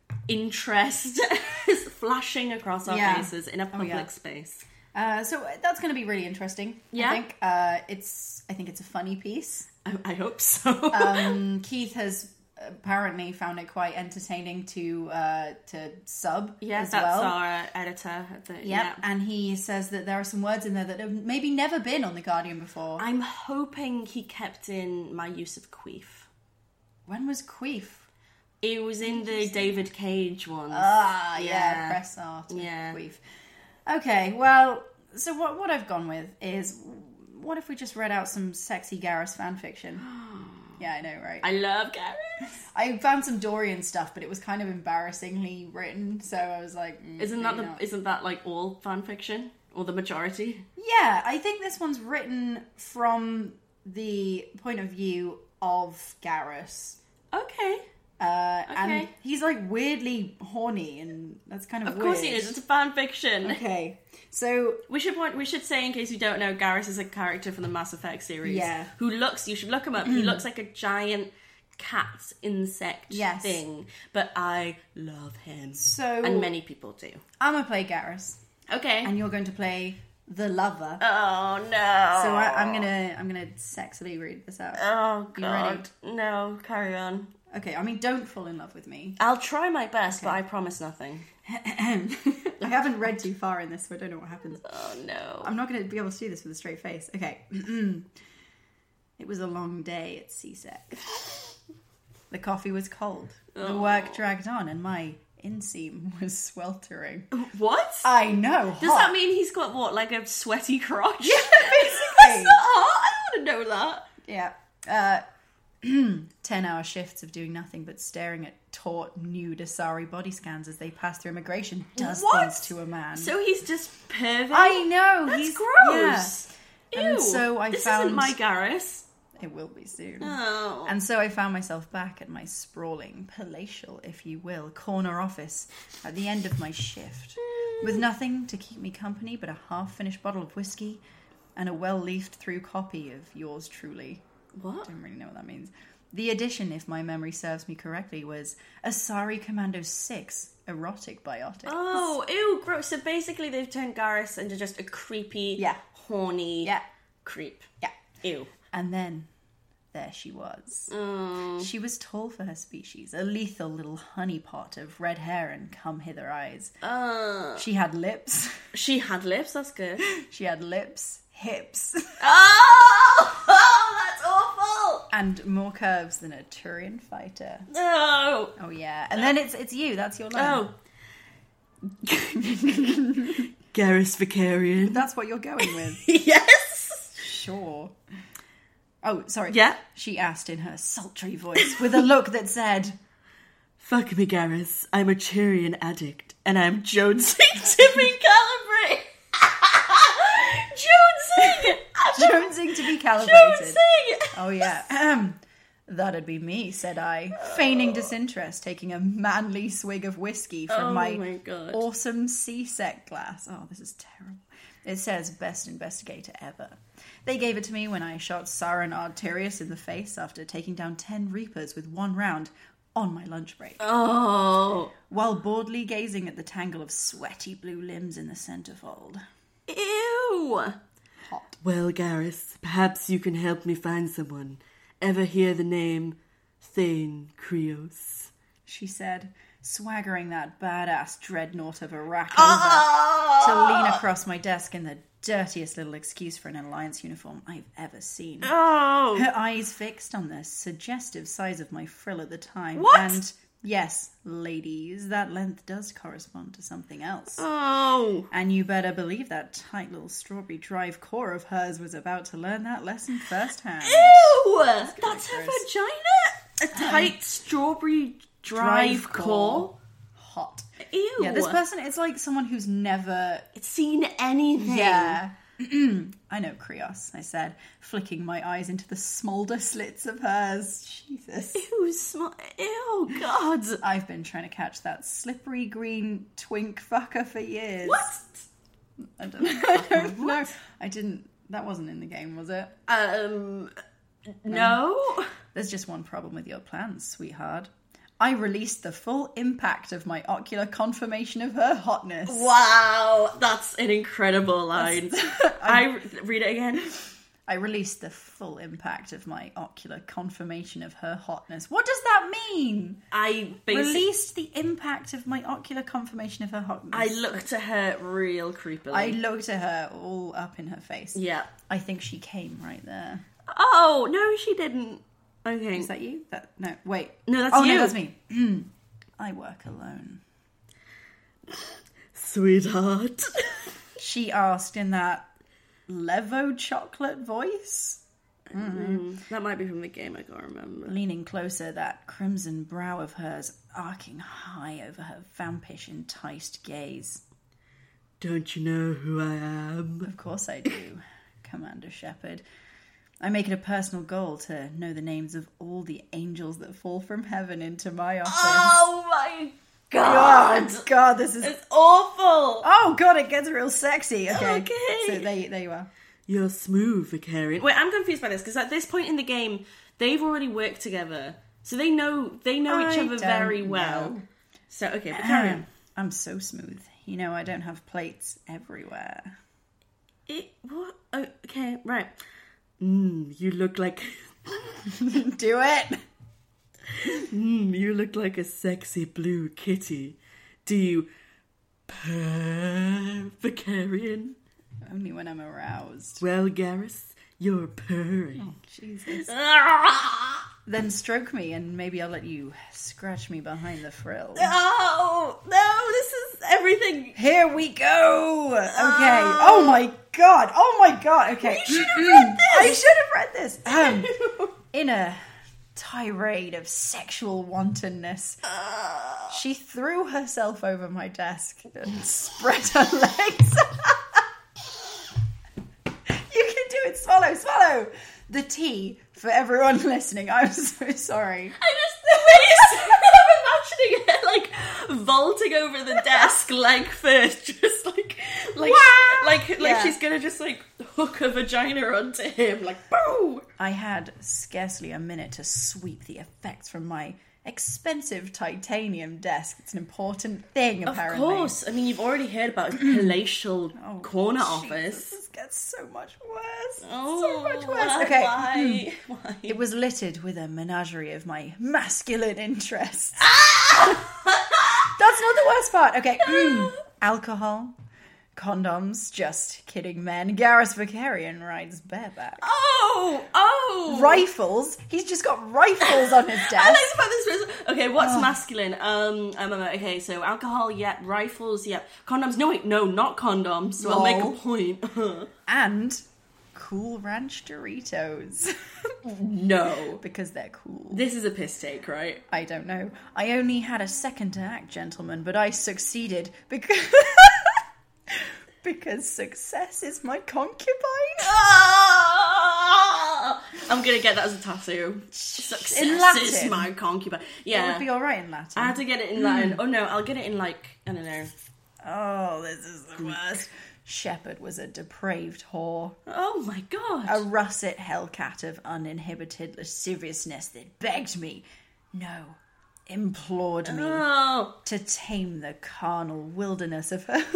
interest flashing across our Yeah. faces in a public yeah. space. Uh, so that's going to be really interesting. Yeah. I think uh, it's. I think it's a funny piece. I, I hope so. Um, Keith has apparently found it quite entertaining to uh, to sub yeah, as that's well. our uh, editor. At the, Yep. yeah. And he says that there are some words in there that have maybe never been on The Guardian before. I'm hoping he kept in my use of queef. When was queef? It was in the David Cage ones. Ah, yeah, Yeah. press art. Yeah. Queef. Okay, well, so what what I've gone with is, what if we just read out some sexy Garrus fan fiction? Yeah, I know, right? I love Garrus. I found some Dorian stuff, but it was kind of embarrassingly written, so I was like, mm, Isn't that maybe the, not. isn't that like all fan fiction or the majority? Yeah, I think this one's written from the point of view of Garrus. Okay. Uh, And Okay. he's like weirdly horny, and that's kind of Of course weird. he is. It's a fan fiction. Okay, so We should point, we should say in case you don't know, Garrus is a character from the Mass Effect series. Yeah. Who looks? You should look him up. He looks like a giant cat insect Yes. thing, but I love him. So and many people do. I'm gonna play Garrus, Okay. and you're going to play the lover. Oh no. So I, I'm gonna I'm gonna sexily read this out. Oh You ready? god. No, carry on. Okay, I mean, don't fall in love with me. I'll try my best, but I promise nothing. I haven't read too far in this, so I don't know what happens. Oh no. I'm not going to be able to do this with a straight face. Okay. It was a long day at C SEC. The coffee was cold. The work dragged on, and my inseam was sweltering. What? I know. Does that mean he's got what, like a sweaty crotch? Yeah, basically. That's not hot. I don't want to know that. Yeah. Uh, ten-hour shifts of doing nothing but staring at taut, nude Asari body scans as they pass through immigration does What? things to a man. So he's just pervy? I know. That's he's gross. Yeah. Ew. And so I this found isn't my Garrus. It will be soon. Oh. And so I found myself back at my sprawling, palatial, if you will, corner office at the end of my shift, with nothing to keep me company but a half-finished bottle of whiskey and a well-leafed through copy of yours truly. What? I don't really know what that means. The edition, if my memory serves me correctly, was Asari Commando six, Erotic Biotics. Oh, ew, gross. So basically they've turned Garrus into just a creepy, Yeah. horny Yeah. creep. Yeah. Ew. And then there she was. Mm. She was tall for her species, a lethal little honeypot of red hair and come-hither eyes. Uh, She had lips. she had lips, that's good. She had lips, hips, Oh! Oh, that's awful! and more curves than a Turian fighter. No! Oh yeah, and then it's it's you. That's your line. Oh. Garrus Vicarian. That's what you're going with. Yes! Sure. Oh, sorry. Yeah? She asked in her sultry voice with a look that said, Fuck me, Garrus. I'm a Tyrian addict, and I'm jonesing to be calibrated. Jonesing! "Jonesing to be calibrated." Jonesing! Oh yeah. Ahem. That'd be me, said I, feigning disinterest, taking a manly swig of whiskey from Oh my, my God. awesome C SEC glass. Oh, this is terrible. It says best investigator ever. They gave it to me when I shot Sarin Arterius in the face after taking down ten Reapers with one round on my lunch break. Oh. While boredly gazing at the tangle of sweaty blue limbs in the centerfold. Ew. Hot. Well, Garrus, perhaps you can help me find someone. Ever hear the name Thane Krios? She said, swaggering that badass dreadnought of Iraq over Oh! to lean across my desk in the dirtiest little excuse for an Alliance uniform I've ever seen. Oh. Her eyes fixed on the suggestive size of my frill at the time. What? And yes, ladies, that length does correspond to something else. Oh. And you better believe that tight little strawberry drive core of hers was about to learn that lesson firsthand. Ew! That's her gross. vagina? A tight strawberry drive, Drive core? core. Hot. Ew. Yeah, this person, it's like someone who's never... It's seen anything. Yeah. I know, Krios, I said, flicking my eyes into the smolder slits of hers. Jesus. Ew, small. Ew, God. I've been trying to catch that slippery green twink fucker for years. What? I don't know. I don't know. I didn't... That wasn't in the game, was it? Um, no. There's just one problem with your plans, sweetheart. I released the full impact of my ocular confirmation of her hotness. Wow, that's an incredible line. I read it again. I released the full impact of my ocular confirmation of her hotness. What does that mean? I basically Released the impact of my ocular confirmation of her hotness. I looked at her real creepily. I looked at her all up in her face. Yeah. I think she came right there. Oh no, she didn't. Okay. Is that you? That no. Wait. No, that's oh, you. no, that's me. I work alone. Sweetheart. She asked in that Levo chocolate voice. Mm, that might be from the game, I can't remember. Leaning closer, that crimson brow of hers arcing high over her vampish, enticed gaze. Don't you know who I am? Of course I do, Commander Shepard. I make it a personal goal to know the names of all the angels that fall from heaven into my office. Oh my god! God, God, this is... It's awful! Oh god, it gets real sexy. Okay, Okay. so there, there you are. You're smooth, Vicarian. Wait, I'm confused by this, because at this point in the game, they've already worked together So they know they know each I other don't very well. know. So okay, but carry on. I'm so smooth. You know, I don't have plates everywhere. It, what? Oh, okay, right. Mm, you look like... Do it! Mm, you look like a sexy blue kitty. Do you purr, Vicarian? Only when I'm aroused. Well, Garrus, you're purring. Oh, Jesus. Then stroke me and maybe I'll let you scratch me behind the frill. Oh, no, this is everything. Here we go! Okay. Oh, oh my god! Oh my god! Okay. You should have read this! I should have read this! Um, in a tirade of sexual wantonness, uh, she threw herself over my desk and spread her legs. You can do it! Swallow! Swallow! The tea, for everyone listening, I'm so sorry. I just, the way I'm imagining it, like, vaulting over the desk, leg first, just like, like, wow! like, like Yeah. she's gonna just, like, hook a vagina onto him, like, boo! I had scarcely a minute to sweep the effects from my expensive titanium desk. It's an important thing, apparently. Of course. I mean, you've already heard about his palatial Oh, corner Jesus, office. This gets so much worse. Oh, so much worse. why- Okay. Why? Why? It was littered with a menagerie of my masculine interests. Ah! That's not the worst part. Okay. Mm. Alcohol, condoms, just kidding men. Garrus Vicarian rides bareback. Oh! Oh! Rifles. He's just got rifles on his I desk. like about this person. Okay, what's Oh. masculine? Um, um, um, okay, so alcohol, yep. Rifles, yep. Condoms, no wait, no, not condoms. So I'll make Lol. a point. And Cool Ranch Doritos. No. Because they're cool. This is a piss take, right? I don't know. I only had a second to act, gentlemen, but I succeeded because... because success is my concubine. Ah! I'm gonna get that as a tattoo. Success In Latin. is my concubine. It Yeah. would be alright in Latin. I had to get it in Latin. Oh no, I'll get it in like, I don't know. Oh, this is the worst. Shepherd was a depraved whore. Oh my god. A russet hellcat of uninhibited lasciviousness that begged me, no, implored me, Oh. to tame the carnal wilderness of her...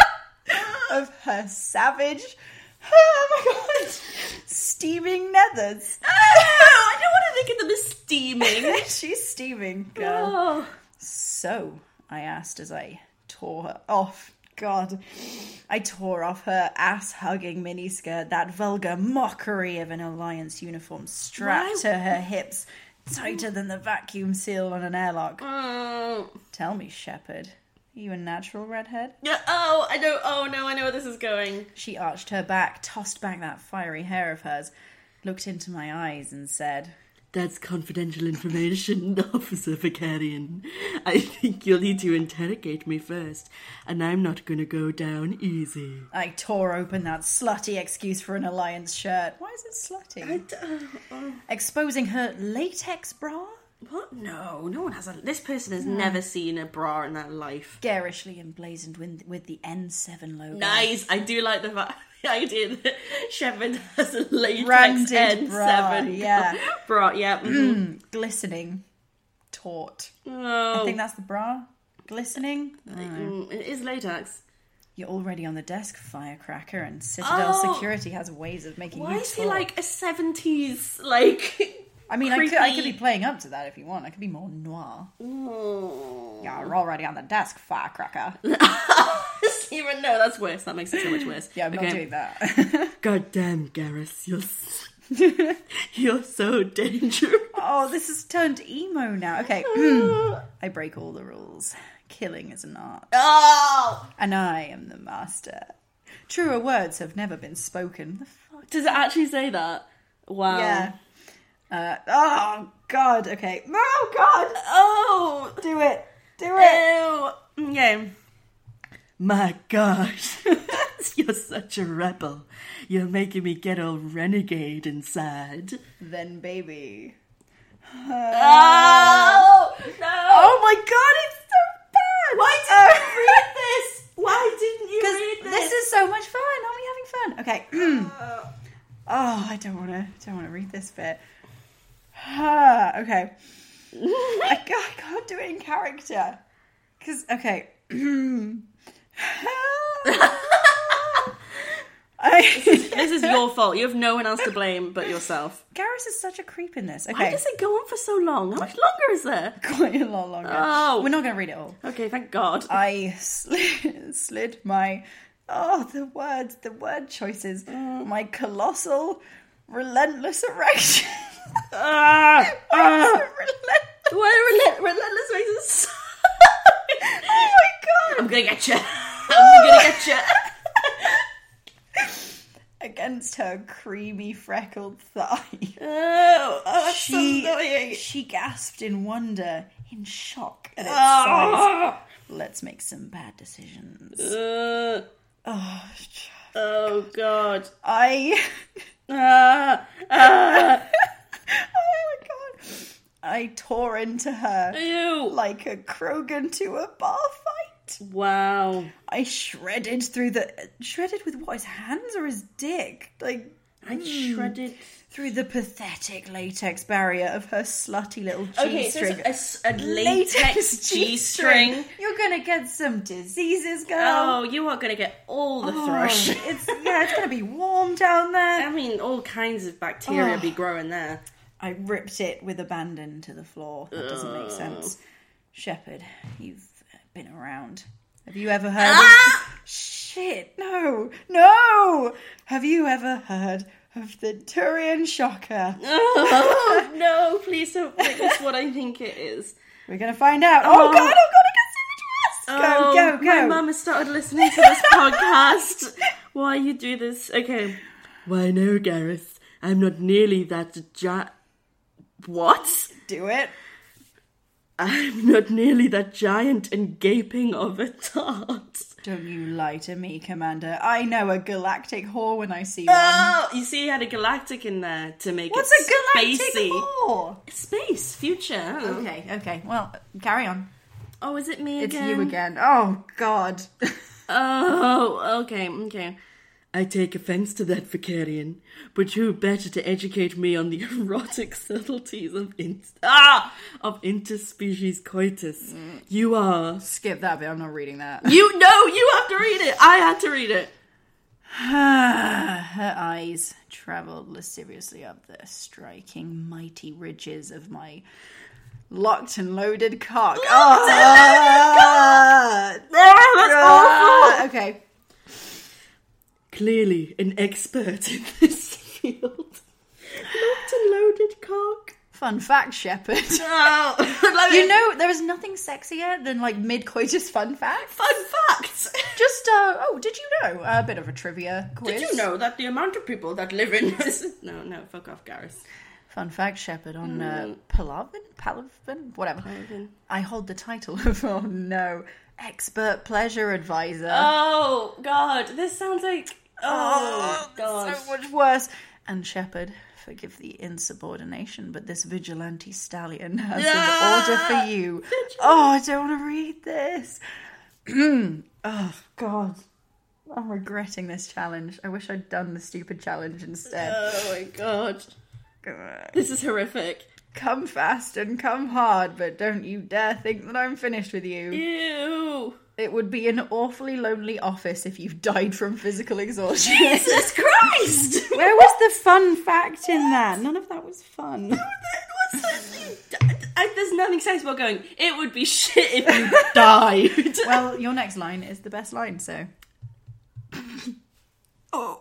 of her savage... Oh my god! Steaming nethers. Oh, I don't want to think of them as steaming. She's steaming, girl. Oh. So, I asked as I tore her off. God. I tore off her ass-hugging miniskirt, that vulgar mockery of an Alliance uniform strapped Why? to her hips, tighter than the vacuum seal on an airlock. Oh. Tell me, Shepherd, are you a natural redhead? Yeah, oh, I know. Oh no, I know where this is going. She arched her back, tossed back that fiery hair of hers, looked into my eyes and said... That's confidential information, Officer Vicarian. I think you'll need to interrogate me first, and I'm not going to go down easy. I tore open that slutty excuse for an Alliance shirt. Why is it slutty? I d- uh, Exposing her latex bra? what? No, no one has a... This person has never seen a bra in their life. Garishly emblazoned with, with the N seven logo. Nice. I do like the, fa- the idea that Shepherd has a latex Branded N seven bra, yeah. bra. Yeah. mhm. Glistening. Taut. Oh, I think that's the bra. Glistening. Mm, it is latex. You're already on the desk, firecracker, and Citadel Oh. Security has ways of making Why you is he taut. like a seventies, like... I mean, I could, I could creepy- be playing up to that if you want. I could be more noir. Oh. Yeah, you're already on the desk, firecracker. Even no, that's worse. That makes it so much worse. Yeah, I'm Okay. not doing that. God damn, Garrus, you're s- you're so dangerous. Oh, this has turned emo now. Okay. I break all the rules. Killing is an art. Oh, And I am the master. Truer words have never been spoken. The fuck? does it actually say that? Wow. Yeah. Uh, oh, God. Okay. Oh, God. Oh, Do it. Do it. ew. Okay. My gosh, you're such a rebel. You're making me get all renegade inside. Then, baby. Oh no! Oh, my God. It's so bad. Why didn't you read this? Why didn't you Because read this? this is so much fun. Aren't we having fun? Okay. Oh, I don't want to. Don't want to read this bit. Ah, okay. I, can't, I can't do it in character. Because, okay. I, This is your fault. You have no one else to blame but yourself. Garrus is such a creep in this. Okay. Why does it go on for so long? How much longer is there? Quite a lot longer. Oh. We're not going to read it all. Okay, thank God. I slid, slid my... Oh, the words, the word choices. My colossal, relentless erection. Ah, ah. Relentless. Why relent- relentless makes it so... Oh my God. I'm gonna get you. I'm gonna get you. Against her creamy, freckled thigh. Oh, oh that's She, so annoying. she gasped in wonder, in shock at its Oh. size. Let's make some bad decisions. Uh, Oh, oh God. I... Ah, ah. Oh my God. I tore into her Ew. like a Krogan to a bar fight. Wow. I shredded through the... Shredded with what, his hands or his dick? Like... I mm, shredded... Through the pathetic latex barrier of her slutty little Okay, so G-string. it's a, a latex G-string. You're gonna get some diseases, girl. Oh, you are going to get all the Oh, thrush. it's yeah, it's gonna be warm down there. I mean, all kinds of bacteria Oh. be growing there. I ripped it with abandon to the floor. That doesn't make sense. Shepherd, you've been around. Have you ever heard Ah! of... Shit, no, no! Have you ever heard of the Turian Shocker? Oh, no, please don't make this what I think it is. We're gonna find out. Oh, Oh. God, oh God, I got so much Oh, worse. Go, go, my go. mum has started listening to this podcast. Why you do this? Okay. Why no, Gareth. I'm not nearly that gi- What? Do it. I'm not nearly that giant and gaping of a tart. Don't you lie to me, Commander. I know a galactic whore when I see one. Oh, you see, he had a galactic in there to make What's it a galactic spacey. whore? Space, future. Okay, okay. Well, carry on. Oh, is it me It's again? you again. Oh, God. Oh, okay, okay. I take offence to that, Vicarian, but who better to educate me on the erotic subtleties of in- ah of interspecies coitus? Mm. You are. Skip that bit. I'm not reading that. You no, you have to read it. I had to read it. Her eyes travelled lasciviously up the striking mighty ridges of my locked and loaded cock. Locked oh, and loaded cock! Oh, that's ah, awful. Okay. Clearly an expert in this field. Locked and loaded cock. Fun fact, Shepherd. Oh, you know, there is nothing sexier than like mid-coitus fun facts. Fun facts. Just, uh, oh, did you know? A bit of a trivia quiz. Did you know that the amount of people that live in this... No, no, fuck off, Gareth. Fun fact, Shepherd, on uh, Mm. Palavin? Palavin? Whatever. Palavin. I hold the title of, oh no, Expert Pleasure Advisor. Oh, God. This sounds like... Oh, God. So much worse. And Shepherd, forgive the insubordination, but this vigilante stallion has Ah! an order for you. Oh, I don't want to read this. Oh, God. I'm regretting this challenge. I wish I'd done the stupid challenge instead. Oh, my God. This is horrific. Come fast and come hard, but don't you dare think that I'm finished with you. Ew. It would be an awfully lonely office if you've died from physical exhaustion. Jesus Christ! Where was the fun fact in that? None of that was fun. What's that? I, there's nothing sensible going, it would be shit if you died. Well, your next line is the best line, so... Oh.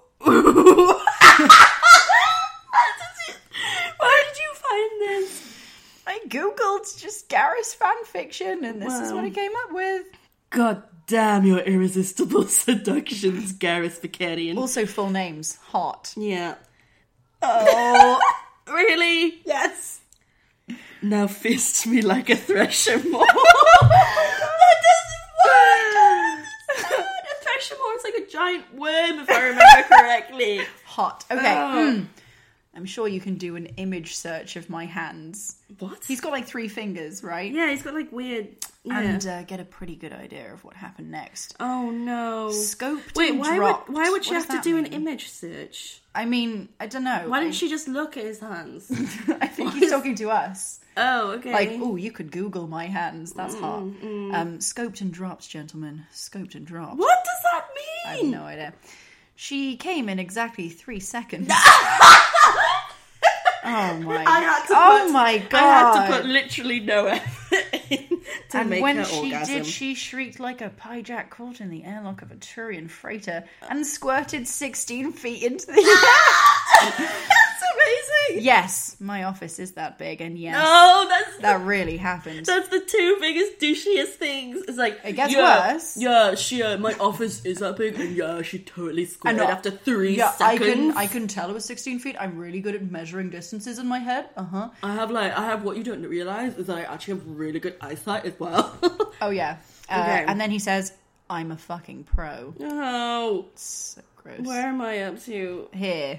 Where did you find this? I googled just Garrus fanfiction, and this is Wow. what I came up with. God damn your irresistible seductions, Gareth Vicarian. Also full names. Hot. Yeah. Oh, really? Yes. Now fist me like a thresher maw. That doesn't work. A thresher maw is like a giant worm, if I remember correctly. Hot. Okay. Oh. Mm. I'm sure you can do an image search of my hands. What? He's got like three fingers, right? Yeah, he's got like weird... Yeah. And uh, get a pretty good idea of what happened next. Oh no. Scoped Wait, and why dropped. would why would she What have does to do that an mean? image search? I mean, I don't know. Why I, didn't she just look at his hands? I think he's talking to us. Oh, okay. Like, oh, you could Google my hands. That's hot. Um, scoped and dropped, gentlemen. Scoped and dropped. What does that I have mean? no idea. She came in exactly three seconds. Oh my! I had to oh put, my god! I had to put literally no effort in to and make when her she orgasm. did, she shrieked like a pyjack caught in the airlock of a Turian freighter and squirted sixteen feet into the air. That's amazing. Yes, my office is that big, and yes, No, that's that really happened. that's the two biggest douchiest things. It's like It gets yeah, worse. Yeah, she. Uh, my office is that big, and yeah, she totally squirted And, uh, after three yeah, I seconds. couldn't. I couldn't tell it was sixteen feet. I'm really good at measuring distances in my head. Uh huh. I have like I have what you don't realize is that I actually have really good eyesight as well. Oh yeah. Uh, Okay. And then he says, "I'm a fucking pro." No, So gross. where am I up to? Here.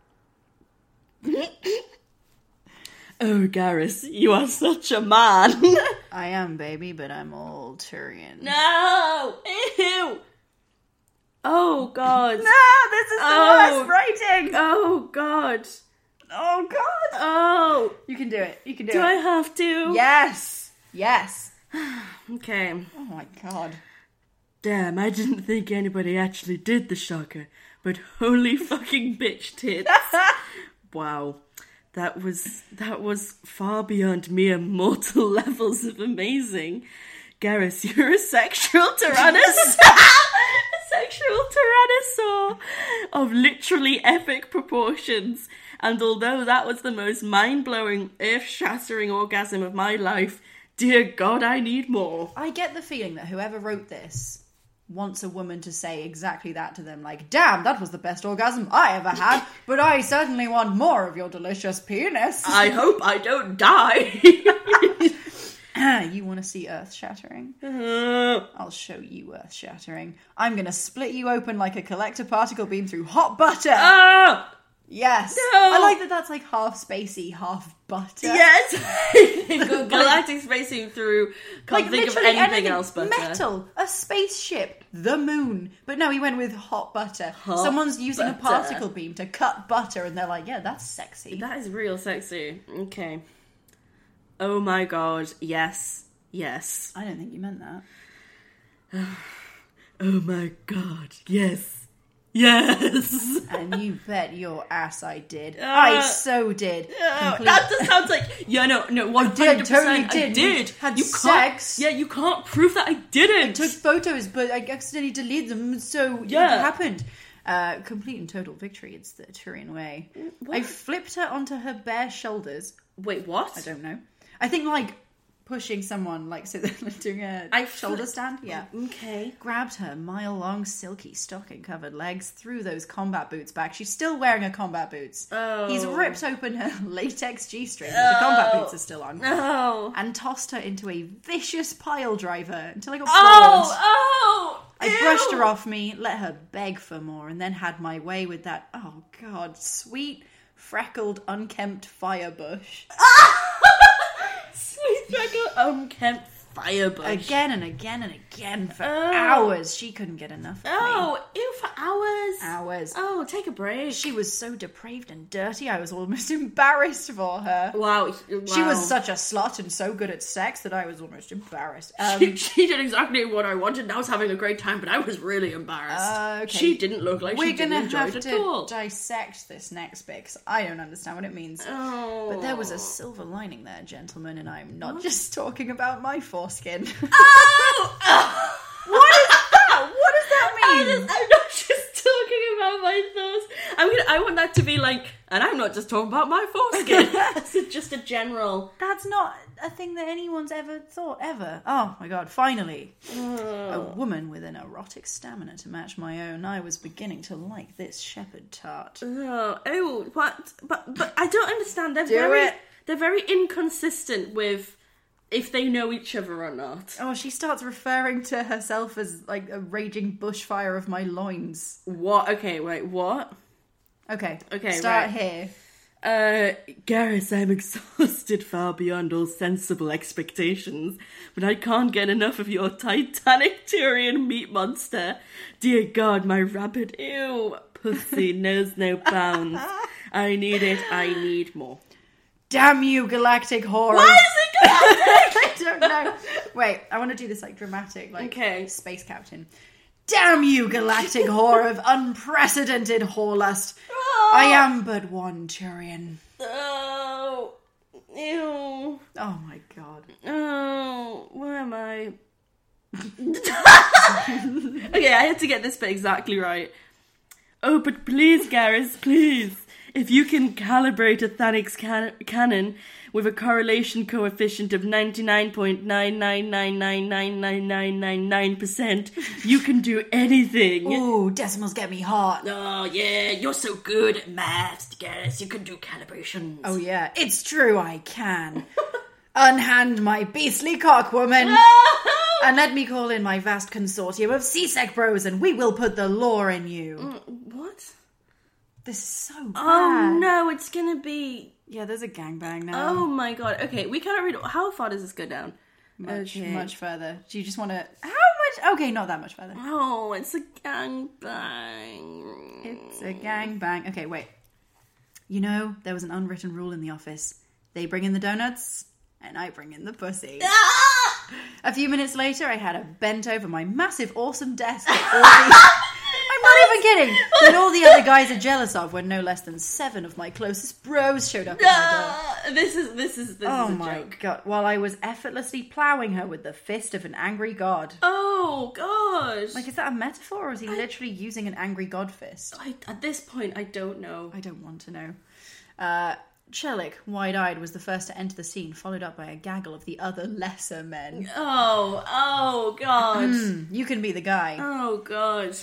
Oh, Garrus, you are such a man. I am, baby, but I'm all Turian. No, ew. Oh God. No, this is the Oh. worst writing. Oh God. Oh god. Oh, You can do it. You can do, do it. I have to? Yes. Yes. Okay. Oh my god. Damn, I didn't think anybody actually did the shocker, but holy fucking bitch tits. Wow. That was that was far beyond mere mortal levels of amazing. Garrus, you're a sexual tyrannosaur. A sexual tyrannosaur of literally epic proportions. And although that was the most mind-blowing, earth-shattering orgasm of my life, dear God, I need more. I get the feeling that whoever wrote this wants a woman to say exactly that to them, like, damn, that was the best orgasm I ever had, but I certainly want more of your delicious penis. I hope I don't die. You want to see earth-shattering? Uh, I'll show you earth-shattering. I'm going to split you open like a collector particle beam through hot butter. ah! Yes. No. I like that that's like half spacey, half butter. Yes! Galactic spacing through. Can't Like think of literally anything else but metal, a spaceship, the moon. But no, he went with hot butter. Hot Someone's using a butter. particle beam to cut butter, and they're like, "Yeah, that's sexy." That is real sexy. Okay. Oh my God. Yes. Yes. I don't think you meant that. Oh my God. Yes. Yes. And you bet your ass I did. Uh, I so did. Oh, Complete- that just sounds like yeah no no one did, hundred percent totally I did. did. We had you sex. Can't, yeah, you can't prove that I didn't. I took photos, but I accidentally deleted them, so Yeah. it happened. Uh, complete and total victory. It's the Turian way. What? I flipped her onto her bare shoulders. Wait, what? I don't know. I think like pushing someone, like so they're doing a I shoulder flip- stand. Yeah. Okay. Grabbed her mile-long, silky, stocking-covered legs, threw those combat boots back. She's still wearing her combat boots. Oh. He's ripped open her latex G-string, but the combat boots are still on. No. And tossed her into a vicious pile driver until I got bored. Oh, oh. I ew. brushed her off me, let her beg for more, and then had my way with that, oh god, sweet, freckled, unkempt firebush. Sweet freckled unkempt firebush. Again and again and again for Oh. hours. She couldn't get enough of me. Oh, ew, for hours. Hours. Oh, take a break. She was so depraved and dirty, I was almost embarrassed for her. Wow. wow. She was such a slut and so good at sex that I was almost embarrassed. Um, she, she did exactly what I wanted, and I was having a great time, but I was really embarrassed. Uh, okay. She didn't look like we're she didn't gonna enjoy have it to at all. dissect this next bit, 'cause I don't understand what it means. Oh. But there was a silver lining there, gentlemen, and I'm not just talking about my foreskin. Oh! Oh! What is that? What does that I mean? just, I'm not just talking about my thoughts. I'm gonna. I want that to be like, and I'm not just talking about my foreskin. That's just a general. That's not a thing that anyone's ever thought, ever. Oh my god, finally. A woman with an erotic stamina to match my own. I was beginning to like this shepherd tart. Oh, oh, what? But but I don't understand. They're Do very it. they're very inconsistent with if they know each other or not. Oh, she starts referring to herself as like a raging bushfire of my loins. What? Okay, wait. What? Okay. Okay, Start right. here. Uh, Garrus, I'm exhausted far beyond all sensible expectations, but I can't get enough of your Titanic Tyrion meat monster. Dear God, my rabbit, ew, pussy knows no bounds. I need it, I need more. Damn you, galactic horror. Why is it galactic? I don't know. Wait, I want to do this like dramatic, like okay. Space Captain. Damn you, galactic whore of unprecedented whorelust. Oh. I am but one Tyrion. Oh, ew. Oh my God. Oh, where am I? Okay, I had to get this bit exactly right. Oh, but please, Garrus, please. If you can calibrate a Thanic's can- cannon with a correlation coefficient of ninety-nine point nine nine nine nine nine nine nine nine nine percent, you can do anything. Ooh, decimals get me hot. Oh, yeah, you're so good at maths, Garrus. You can do calibrations. Oh, yeah, it's true, I can. Unhand my beastly cock, woman. And let me call in my vast consortium of C-Sec bros, and we will put the law in you. Mm, what? This is so bad. Oh, no, it's gonna be... Yeah, there's a gangbang now. Oh, my God. Okay, we can't read... How far does this go down? Much, okay. much further. Do you just want to... How much? Okay, not that much further. Oh, it's a gangbang. It's a gangbang. Okay, wait. You know, there was an unwritten rule in the office. They bring in the donuts, and I bring in the pussy. Ah! A few minutes later, I had a bent over my massive, awesome desk that all the... I'm not even kidding! That all the other guys are jealous of when no less than seven of my closest bros showed up at Ah! my door. This is, this is, this oh is a my joke. God. While I was effortlessly ploughing her with the fist of an angry god. Oh, God. Like, is that a metaphor, or is he I... literally using an angry god fist? I, at this point, I don't know. I don't want to know. Uh... Chelik, wide-eyed, was the first to enter the scene, followed up by a gaggle of the other lesser men. Oh, oh, God. Mm, you can be the guy. Oh, God.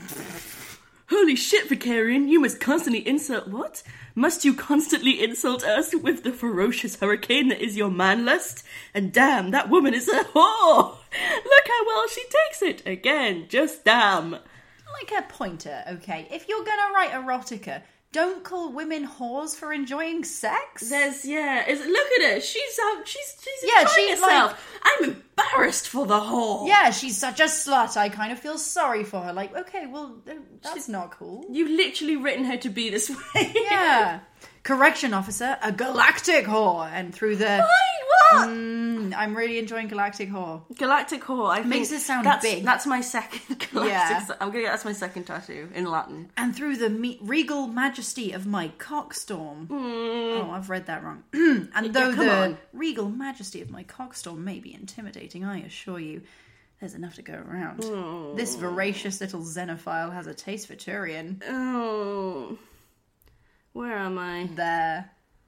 Holy shit, Vicarian, you must constantly insult... What? Must you constantly insult us with the ferocious hurricane that is your manlust? And damn, that woman is a whore! Look how well she takes it. Again, just damn. Like a pointer, okay? If you're gonna write erotica... Don't call women whores for enjoying sex. There's yeah. Is, look at her. She's out. She's she's yeah. enjoying She's herself. like, I'm embarrassed for the whore. Yeah, she's such a slut. I kind of feel sorry for her. Like, okay, well, that's she's, not cool. You've literally written her to be this way. Yeah. Correction officer, a galactic whore, and through the. Why? What? Mm, I'm really enjoying galactic whore. Galactic whore. I makes think it sound that's, big. That's my second. Galactic, yeah. I'm gonna get that's my second tattoo in Latin. And through the me- regal majesty of my cockstorm. Mm. Oh, I've read that wrong. And though yeah, the on. regal majesty of my cockstorm may be intimidating, I assure you. There's enough to go around. Mm. This voracious little xenophile has a taste for Tyrion. Oh, where am I? There.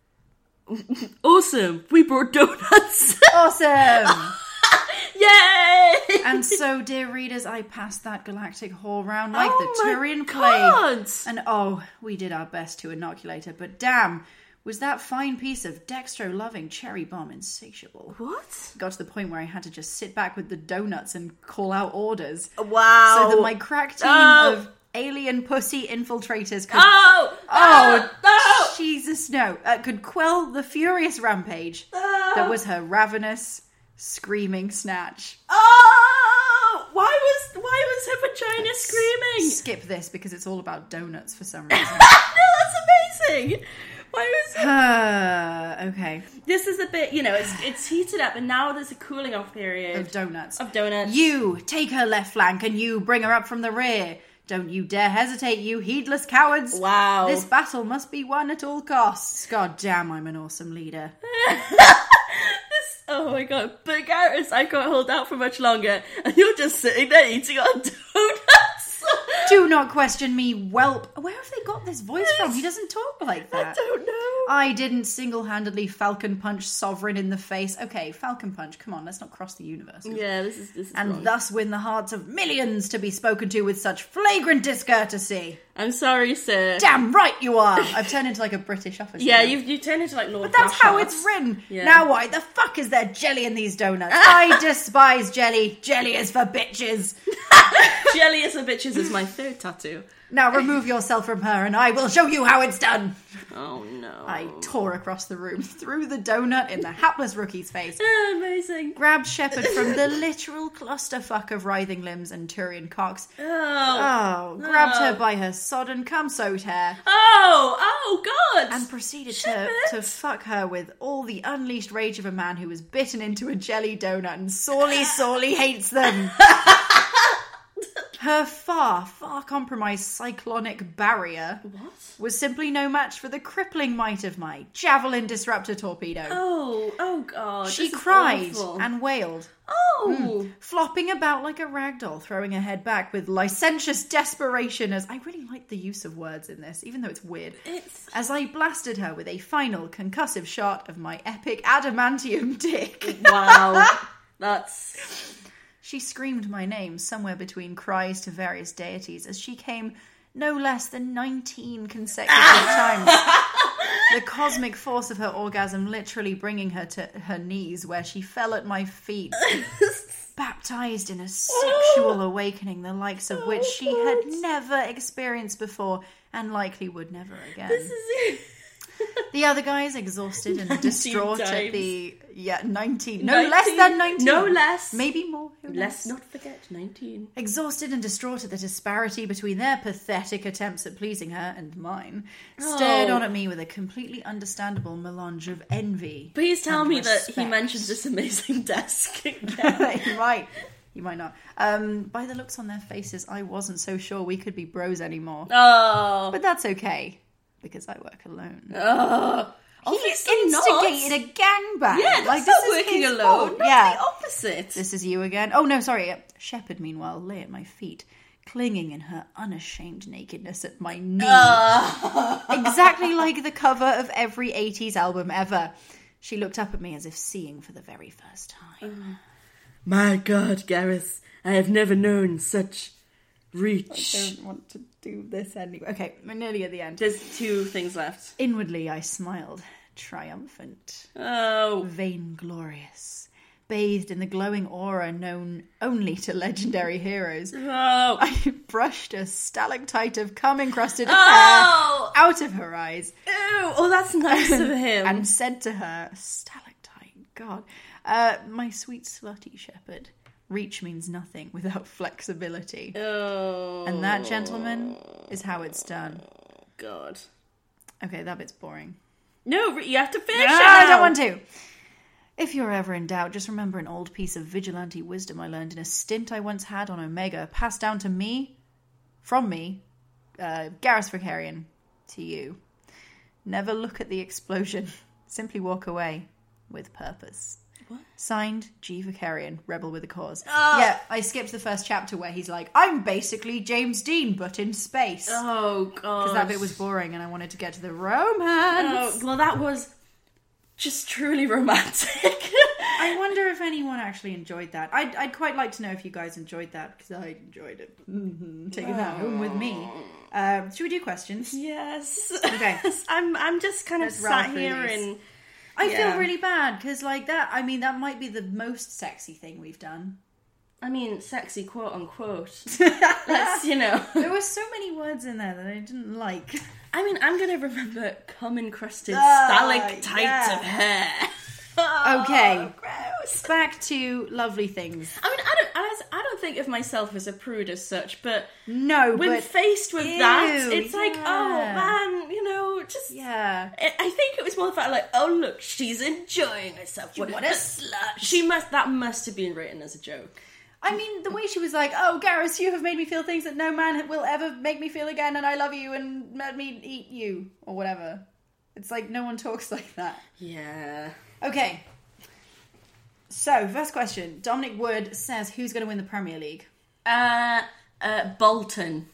Awesome! We brought donuts! Awesome! Yay! And so, dear readers, I passed that galactic whore round like oh the Tyrion God. plague. And oh, we did our best to inoculate her, but damn, was that fine piece of dextro-loving cherry bomb insatiable. What? Got to the point where I had to just sit back with the donuts and call out orders. Wow. So that my crack team oh. of alien pussy infiltrators could... Oh! Oh, oh Jesus, no. Uh, could quell the furious rampage oh. that was her ravenous, screaming snatch. Oh! Why was why was her vagina Let's screaming? Skip this because it's all about donuts for some reason. No, that's amazing! Why was it? Uh, okay. This is a bit, you know, it's it's heated up and now there's a cooling off period. Of donuts. Of donuts. You, take her left flank and you bring her up from the rear. Don't you dare hesitate, you heedless cowards. Wow. This battle must be won at all costs. God damn, I'm an awesome leader. this, oh my God. But Garrus, I can't hold out for much longer. And you're just sitting there eating our donuts. Do not question me, whelp. Where have they got this voice from? He doesn't talk like that. I don't know. I didn't single-handedly Falcon Punch Sovereign in the face. Okay, Falcon Punch, come on, let's not cross the universe. Yeah, this is this is And wrong. thus win the hearts of millions to be spoken to with such flagrant discourtesy. I'm sorry, sir. Damn right you are! I've turned into like a British officer. Yeah, you've you turned into like Lord. But that's how Flashheart. it's written. Yeah. Now why the fuck is there jelly in these donuts? I despise jelly. Jelly is for bitches. Jelly is for bitches is my third tattoo. Now remove yourself from her and I will show you how it's done. Oh no. I tore across the room, threw the donut in the hapless rookie's face, Amazing. grabbed Shepard from the literal clusterfuck of writhing limbs and Turian cocks. Oh. Oh, grabbed Oh. her by her sodden cum-soaked hair. Oh, oh God. And proceeded to, Shepard. to fuck her with all the unleashed rage of a man who was bitten into a jelly donut and sorely, sorely hates them. Her far, far compromised cyclonic barrier What? was simply no match for the crippling might of my javelin disruptor torpedo. Oh, oh God. she this is cried awful. and wailed, Oh. flopping about like a ragdoll, throwing her head back with licentious desperation as... I really like the use of words in this, even though it's weird. It's... As I blasted her with a final concussive shot of my epic adamantium dick. Wow. That's... She screamed my name somewhere between cries to various deities as she came no less than nineteen consecutive times. The cosmic force of her orgasm literally bringing her to her knees where she fell at my feet, baptized in a sexual awakening the likes of which she had never experienced before and likely would never again. This is it. The other guys, exhausted and distraught times. at the... Yeah, nineteen. No nineteen. less than nineteen. No less. Maybe more. Who Let's knows? not forget nineteen. Exhausted and distraught at the disparity between their pathetic attempts at pleasing her and mine, stared Oh. on at me with a completely understandable melange of envy. Please tell and me that he respect. mentions this amazing desk. He might. He might not. Um, by the looks on their faces, I wasn't so sure we could be bros anymore. Oh. But that's okay, because I work alone. Oh. He Obviously instigated not. a gangbang. Yeah, that's like, not this is working his alone. fault. That's Yeah. the opposite. This is you again. Oh, no, sorry. Shepard, meanwhile, lay at my feet, clinging in her unashamed nakedness at my knee. Exactly like the cover of every eighties album ever. She looked up at me as if seeing for the very first time. My God, Gareth, I have never known such reach. I don't want to do this anyway. Okay, we're nearly at the end. There's two things left. Inwardly, I smiled, triumphant, Oh. vainglorious, bathed in the glowing aura known only to legendary heroes. Oh. I brushed a stalactite of cum-encrusted Oh. hair out of her eyes Ew. Oh, that's nice of him. and said to her, stalactite, God, uh, my sweet slutty Shepard, reach means nothing without flexibility. Oh. And that, gentlemen, is how it's done. God. Okay, that bit's boring. No, you have to finish No, it. I don't want to. If you're ever in doubt, just remember an old piece of vigilante wisdom I learned in a stint I once had on Omega, passed down to me, from me, uh, Garrus Vakarian, to you. Never look at the explosion. Simply walk away with purpose. What? Signed, G. Vakarian, Rebel with a Cause. Oh. Yeah, I skipped the first chapter where he's like, I'm basically James Dean, but in space. Oh, God. Because that bit was boring and I wanted to get to the romance. Oh, well, that was just truly romantic. I wonder if anyone actually enjoyed that. I'd, I'd quite like to know if you guys enjoyed that, because I enjoyed it. Mm-hmm. Taking that home with me. Um, should we do questions? Yes. Okay. I'm I'm just kind of Let's rattle sat through here these. and... I Yeah. feel really bad, because like that, I mean, that might be the most sexy thing we've done. I mean, sexy quote unquote. Let's, you know. There were so many words in there that I didn't like. I mean, I'm going to remember cum-encrusted Ah, stalactites yeah. of hair. Okay. Oh, gross. Back to lovely things. I mean, I don't, I, I don't think of myself as a prude as such, but No, when but... faced with Ew, that, it's like, yeah. oh man, you know, just... Yeah. I I think it was more the fact, like, oh look, she's enjoying herself. What a But slut. She must, that must have been written as a joke. I mean, the way she was like, oh, Garrus, you have made me feel things that no man will ever make me feel again, and I love you, and let me eat you, or whatever. It's like, no one talks like that. Yeah. Okay. So, first question. Dominic Wood says, who's going to win the Premier League? Uh, uh, Bolton.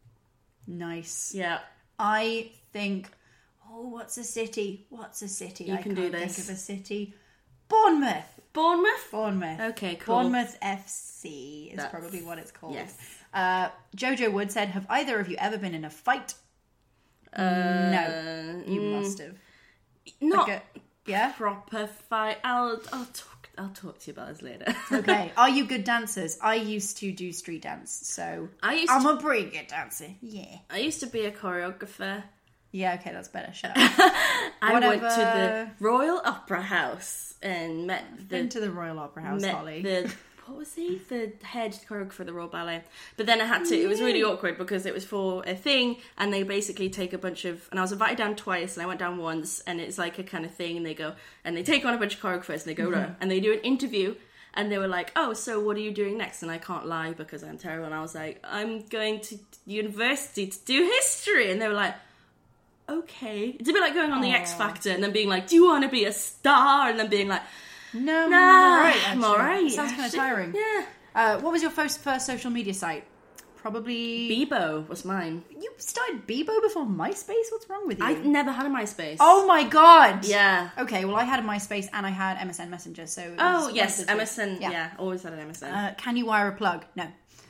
Nice. Yeah. I think, oh, what's a city? What's a city? You I can can't do this. think of a city. Bournemouth. Bournemouth? Bournemouth. Okay, cool. Bournemouth F C is That's- probably what it's called. yes. Uh, Jojo Wood said, have either of you ever been in a fight? Uh, no. You mm, must have. Not Like a- yeah? proper fight. I'll, I'll talk I'll talk to you about this later. Okay. Are you good dancers? I used to do street dance, so I used I'm to- a pretty good dancer. Yeah. I used to be a choreographer. Yeah, okay, that's better. Shut up. I went to Whatever. the Royal Opera House and met the Been to the Royal Opera House, met Holly. the what was he? The head choreographer for the Royal Ballet. But then I had to. It was really awkward because it was for a thing, and they basically take a bunch of. And I was invited down twice, and I went down once, and it's like a kind of thing, and they go and they take on a bunch of choreographers, and they go Mm-hmm. and they do an interview. And they were like, oh, so what are you doing next? And I can't lie because I'm terrible. And I was like, I'm going to university to do history. And they were like, okay. It's a bit like going on the X Factor and then being like, do you want to be a star? And then being like, no, nah, I'm alright, I'm actually. alright. Sounds kind of actually. tiring. Yeah. Uh, what was your first, first social media site? Probably... Bebo was mine. You started Bebo before MySpace? What's wrong with you? I've never had a MySpace. Oh my god! Yeah. Okay, well I had a MySpace and I had M S N Messenger, so... it Oh, was one yes, of the two. M S N. Yeah. always had an M S N. Uh, can you wire a plug? No.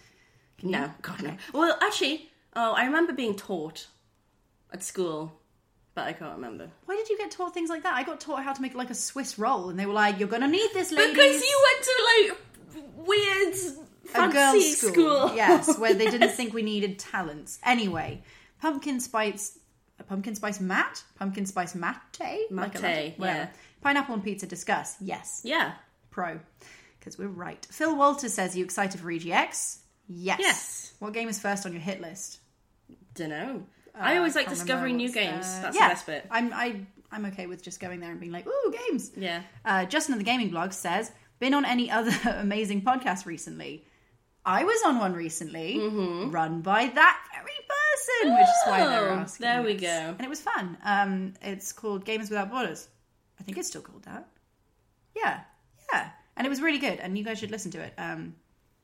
no, God, no. Well, actually, oh, I remember being taught at school, but I can't remember. Why did you get taught things like that? I got taught how to make like a Swiss roll, and they were like, "You're gonna need this, ladies." Because you went to, like, weird... a fancy girls' school, school. yes, where they didn't think we needed talents. Anyway, pumpkin spice, a pumpkin spice mat, pumpkin spice mate, like a latte, Mate, whatever. yeah. Pineapple and pizza. Discuss. Yes, Yeah. pro, because we're right. Phil Walters says, "Are you excited for E G X?" Yes. Yes. What game is first on your hit list? Dunno. I always like Can't discovering new remember games. what's, uh, That's yeah, the best bit. I'm I I'm okay with just going there and being like, "Ooh, games." Yeah. Uh, Justin of the Gaming Blog says, "Been on any other amazing podcasts recently?" I was on one recently, run by that very person, which is why they were Oh, asking. there we this. go. And it was fun. Um, it's called Gamers Without Borders. I think it's still called that. Yeah, yeah. And it was really good, and you guys should listen to it. Um,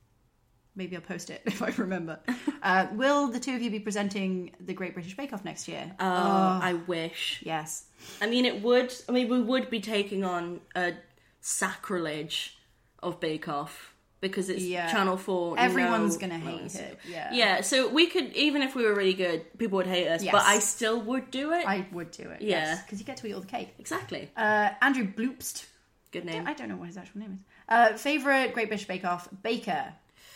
maybe I'll post it if I remember. uh, will the two of you be presenting the Great British Bake Off next year? Oh, I wish. Yes. I mean, it would. I mean, we would be taking on a sacrilege of Bake Off because it's Yeah. Channel Four. Everyone's no, gonna no, hate it. Yeah. Yeah. So we could, even if we were really good, people would hate us, Yes. but I still would do it. I would do it. Yeah. Because you get to eat all the cake. Exactly. Uh, Andrew Bloopst. Good name. I don't know what his actual name is. Uh, favorite Great British Bake Off baker.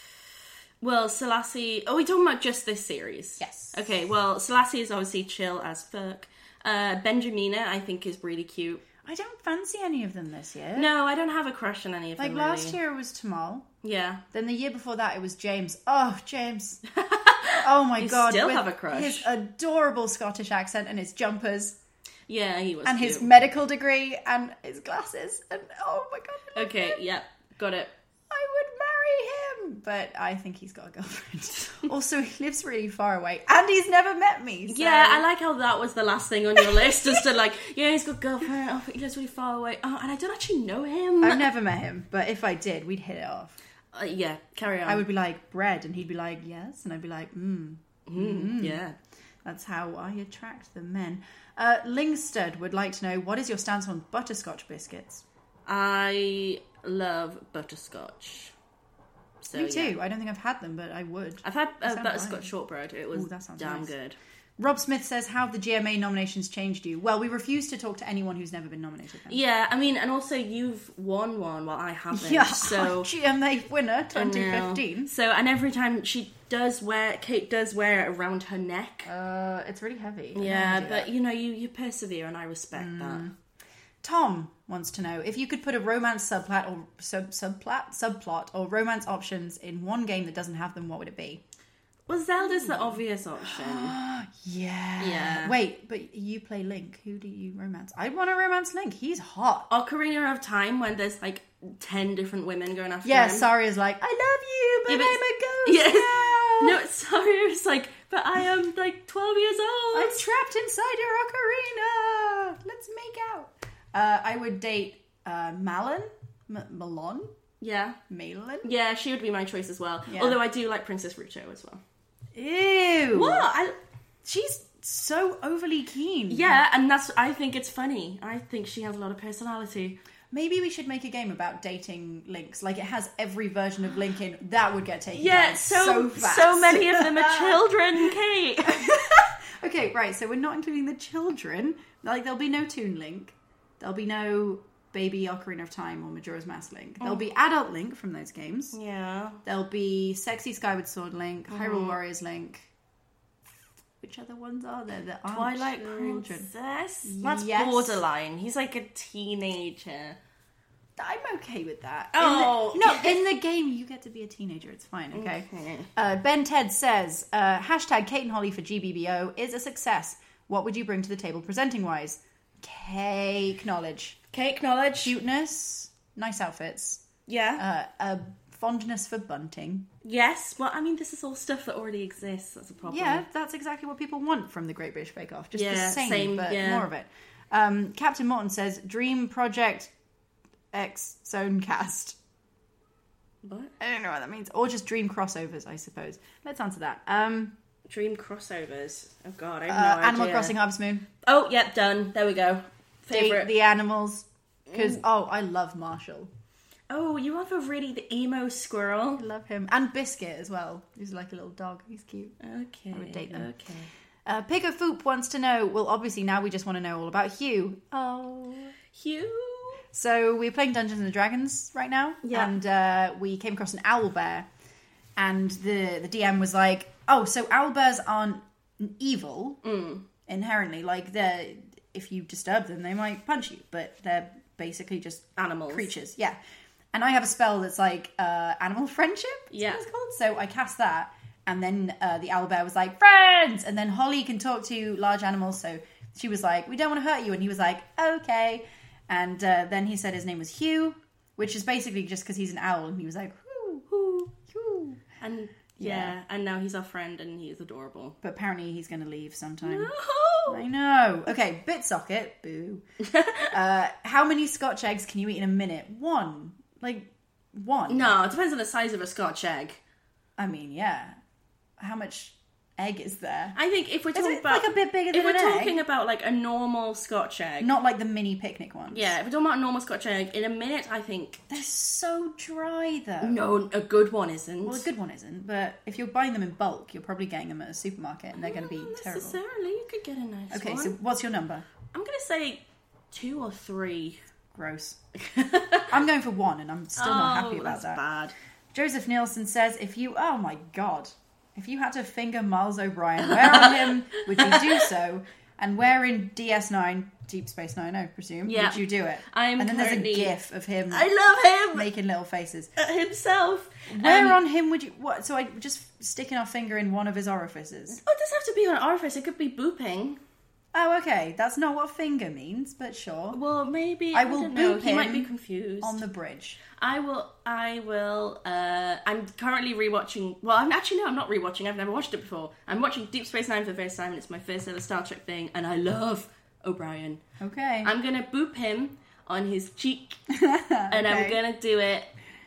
Well, Selassie. Are we talking about just this series? Yes. Okay. Well, Selassie is obviously chill as fuck. Uh, Benjamina, I think, is really cute. I don't fancy any of them this year. No, I don't have a crush on any of Like them. last really. year it was Tamal. Yeah. Then the year before that it was James. Oh, James. Oh my You god. still with have a crush. His adorable Scottish accent and his jumpers Yeah, he was and cute. his medical degree and his glasses. And oh my god. I love Okay, him. yeah, got it. I would marry him. But I think he's got a girlfriend. Also, he lives really far away. And he's never met me. So. Yeah, I like how that was the last thing on your list. Just to like, yeah, he's got a girlfriend. Oh, he lives really far away. Oh, and I don't actually know him. I've never met him, but if I did, we'd hit it off. Uh, yeah, carry on. I would be like, bread, and he'd be like, yes, and I'd be like, mm. Mm, yeah. That's how I attract the men. Uh, Lingstud would like to know, what is your stance on butterscotch biscuits? I love butterscotch. So, Me too. yeah. I don't think I've had them, but I would. I've had They uh, sound butterscotch fine. shortbread. It was Ooh, that sounds damn nice. good. Rob Smith says, how have the G M A nominations changed you? Well, we refuse to talk to anyone who's never been nominated. Then. Yeah, I mean, and also you've won one while I haven't. Yeah, so G M A winner twenty I know. fifteen. So, and every time she does wear, Kate does wear it around her neck. Uh, it's really heavy. I don't Yeah, wanna do but that. you know, you, you persevere, and I respect Mm. that. Tom wants to know, if you could put a romance subplot or sub subplot subplot or romance options in one game that doesn't have them, what would it be? Well, Zelda's the obvious option. Yeah. Yeah. Wait, but you play Link. Who do you romance? I want to romance Link. He's hot. Ocarina of Time, when there's like ten different women going after Yeah, him. Saria's like, I love you, but Yeah, but I'm a ghost Yeah. now. No, sorry, it's like, but I am like twelve years old. I'm trapped inside your ocarina. Let's make out. Uh, I would date uh, Malon. M- Malon? Yeah. Malon? Yeah, she would be my choice as well. Yeah. Although I do like Princess Ruto as well. Ew. What? I, She's so overly keen. yeah, and that's, I think it's funny. I think she has a lot of personality. Maybe we should make a game about dating Links. Like, it has every version of Link in. That would get taken Yeah, down so, so fast. so many of them are children, Kate. Okay, right, so we're not including the children. Like, there'll be no Toon Link. There'll be no Baby Ocarina of Time or Majora's Mask Link. There'll be Adult Link from those games. Yeah. There'll be Sexy Skyward Sword Link, Hyrule Warriors Link. Which other ones are there that aren't Twilight children? Princess? That's Yes. borderline. He's like a teenager. I'm okay with that. Oh. In the, no, in the game you get to be a teenager. It's fine, okay? Okay. Uh, Ben Ted says, uh, hashtag Kate and Holly for G B B O is a success. What would you bring to the table presenting-wise? Cake knowledge. Cake knowledge. Cuteness. Nice outfits. Yeah. Uh, a fondness for bunting. Yes. Well, I mean, this is all stuff that already exists. That's a problem. Yeah, that's exactly what people want from the Great British Bake Off. Just the Yeah, same, same, but yeah. more of it. Um, Captain Morton says, Dream Project X Zone Cast. What? I don't know what that means. Or just dream crossovers, I suppose. Let's answer that. Um, Dream crossovers. Oh, God, I uh, have no idea. Animal Crossing Harvest Moon. Oh, yep, done. There we go. The, Favorite. the animals. Because, oh, I love Marshall. Oh, you have a really the emo squirrel. I love him. And Biscuit as well. He's like a little dog. He's cute. Okay. I would date them. Okay. Uh, Pick a Foop wants to know, well, obviously now we just want to know all about Hugh. Oh. Hugh. So we're playing Dungeons and Dragons right now. Yeah. And uh, we came across an owlbear. And the, the D M was like, oh, so owlbears aren't evil Mm. inherently. Like, they're, if you disturb them, they might punch you. But they're basically just Animals. creatures. Yeah. And I have a spell that's like uh, animal friendship. Is Yeah. what it's called. So I cast that. And then uh, the owlbear was like, friends! And then Holly can talk to large animals. So she was like, we don't want to hurt you. And he was like, okay. And uh, then he said his name was Hugh, which is basically just because he's an owl. And he was like, whoo, whoo, Hugh. And yeah, and now he's our friend and he's adorable. But apparently he's going to leave sometime. No! I know. Okay, Bitsocket. Boo. uh, how many Scotch eggs can you eat in a minute? One. Like, one. No, it depends on the size of a Scotch egg. I mean, yeah. How much egg is there? I think if we're Is talking it about like a bit bigger if than we're an talking egg? about like a normal Scotch egg, Not like the mini picnic ones. yeah, if we're talking about a normal Scotch egg, in a minute, I think They're so dry, though. no, a good one isn't. Well, a good one isn't, but if you're buying them in bulk, you're probably getting them at a supermarket, and they're going to be Not terrible. necessarily, you could get a nice Okay, one. so what's your number? I'm gonna say two or three. Gross. I'm going for one, and I'm still not happy Oh, about that's that. bad. Joseph Nielsen says, if you... Oh, my God. If you had to finger Miles O'Brien, where on him would you do so? And where in D S nine, Deep Space Nine, I presume, Yeah. would you do it? I'm and then there's a currently- gif of him I love him making little faces. Uh, himself. Where Um, on him would you... What? So I just sticking our finger in one of his orifices? Oh, it doesn't have to be on an orifice. It could be booping. Oh, okay. That's not what finger means, but sure. Well, maybe I I will don't know. boop He might be him confused. On the bridge. I will. I will. Uh, I'm currently rewatching. Well, I'm actually no. I'm not rewatching. I've never watched it before. I'm watching Deep Space Nine for the first time, and it's my first ever Star Trek thing. And I love O'Brien. Okay. I'm gonna boop him on his cheek, and I'm Okay. gonna do it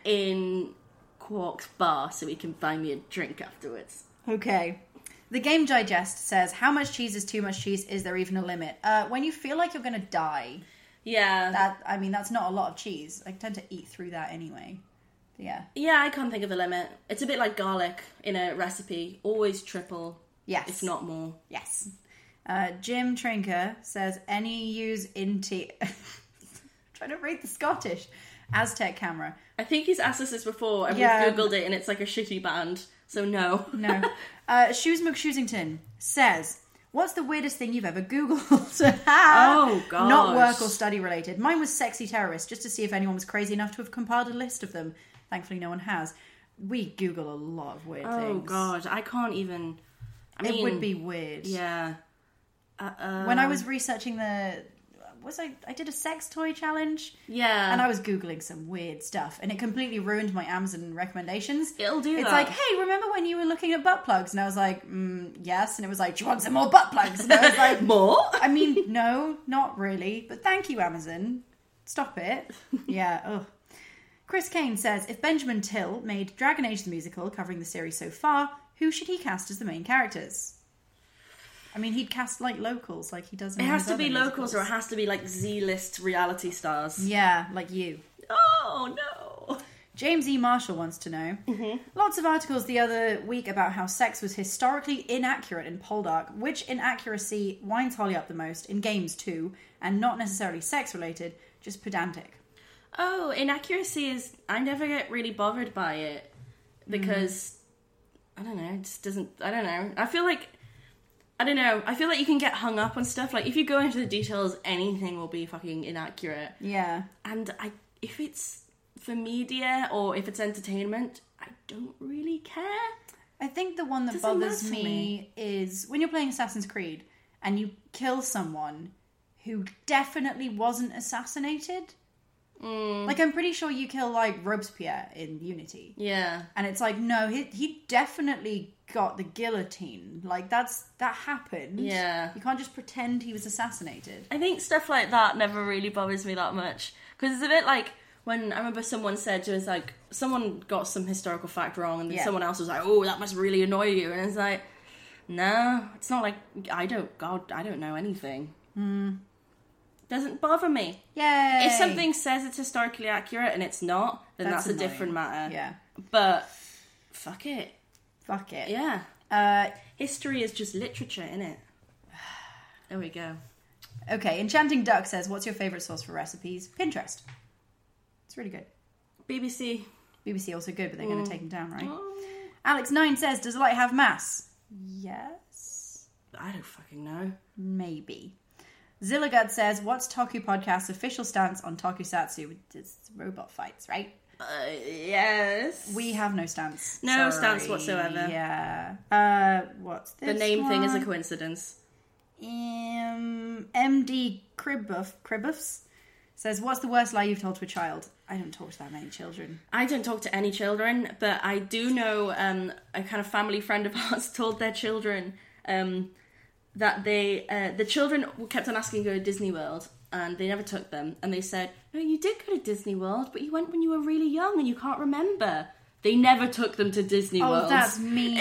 in Quark's bar, so he can buy me a drink afterwards. Okay. The Game Digest says, how much cheese is too much cheese? Is there even a limit? Uh, when you feel like you're going to die, Yeah. that I mean, that's not a lot of cheese. I tend to eat through that anyway. But yeah. Yeah, I can't think of a limit. It's a bit like garlic in a recipe. Always triple. Yes. If not more. Yes. Uh, Jim Trinker says, any use into... trying to read the Scottish. Aztec camera. I think he's asked us this before, and Yeah. we've Googled it, and it's like a shitty band. So no. No. Uh, Shoes McShoesington says, what's the weirdest thing you've ever Googled? Oh, gosh. Not work or study related. Mine was sexy terrorist, just to see if anyone was crazy enough to have compiled a list of them. Thankfully, no one has. We Google a lot of weird Oh, things. God. I can't even... I It mean, would be weird. Yeah. Uh, uh, When I was researching the... Was I... I did a sex toy challenge. Yeah. And I was Googling some weird stuff. And it completely ruined my Amazon recommendations. It'll do It's that. like, hey, remember when you were looking at butt plugs? And I was like, mm, yes. And it was like, do you want some more butt plugs? And I was like... More? I mean, no, not really. But thank you, Amazon. Stop it. Yeah, ugh. Chris Kane says, if Benjamin Till made Dragon Age the Musical, covering the series so far, who should he cast as the main characters? I mean, he'd cast like locals, like he does. In It has his to other be musicals. locals, or it has to be like Z-list reality stars. Yeah, like you. Oh no. James E. Marshall wants to know. Mm-hmm. Lots of articles the other week about how sex was historically inaccurate in Poldark. Which inaccuracy winds Holly up the most? In games too, and not necessarily sex-related, just pedantic. Oh, inaccuracy is... I never get really bothered by it. Because... Mm. I don't know, it just doesn't... I don't know. I feel like... I don't know. I feel like you can get hung up on stuff. Like, if you go into the details, anything will be fucking inaccurate. Yeah. And I, if it's for media or if it's entertainment, I don't really care. I think the one that Doesn't bothers matter me, to me. is when you're playing Assassin's Creed and you kill someone who definitely wasn't assassinated. Mm. Like, I'm pretty sure you kill, like, Robespierre in Unity. Yeah. And it's like, no, he, he definitely got the guillotine. Like, that's that happened. Yeah. You can't just pretend he was assassinated. I think stuff like that never really bothers me that much. Because it's a bit like when I remember someone said, it was like, someone got some historical fact wrong and then Yeah. someone else was like, oh, that must really annoy you. And it's like, no, it's not like, I don't, God, I don't know anything. Mm. Doesn't bother me. Yay! If something says it's historically accurate and it's not, then that's, That's a different annoying. matter. Yeah. But, fuck it. Fuck it. Yeah. Uh, History is just literature, innit? There we go. okay, Enchanting Duck says, what's your favourite source for recipes? Pinterest. It's really good. B B C. B B C also good, but they're going to take them down, right? Oh. Alex nine says, does light have mass? Yes. I don't fucking know. Maybe. Zillagud says, what's Toku Podcast's official stance on Tokusatsu? It's robot fights, right? Uh, yes. We have no stance. No Sorry. stance whatsoever. Yeah. Uh, what's this The name thing is a one? coincidence. Um, M D Cribuff, Cribuffs says, what's the worst lie you've told to a child? I don't talk to that many children. I don't talk to any children, but I do know um, a kind of family friend of ours told their children um, that they, uh, the children kept on asking to go to Disney World, and they never took them. And they said, no, you did go to Disney World, but you went when you were really young and you can't remember. They never took them to Disney Oh, World. that's mean.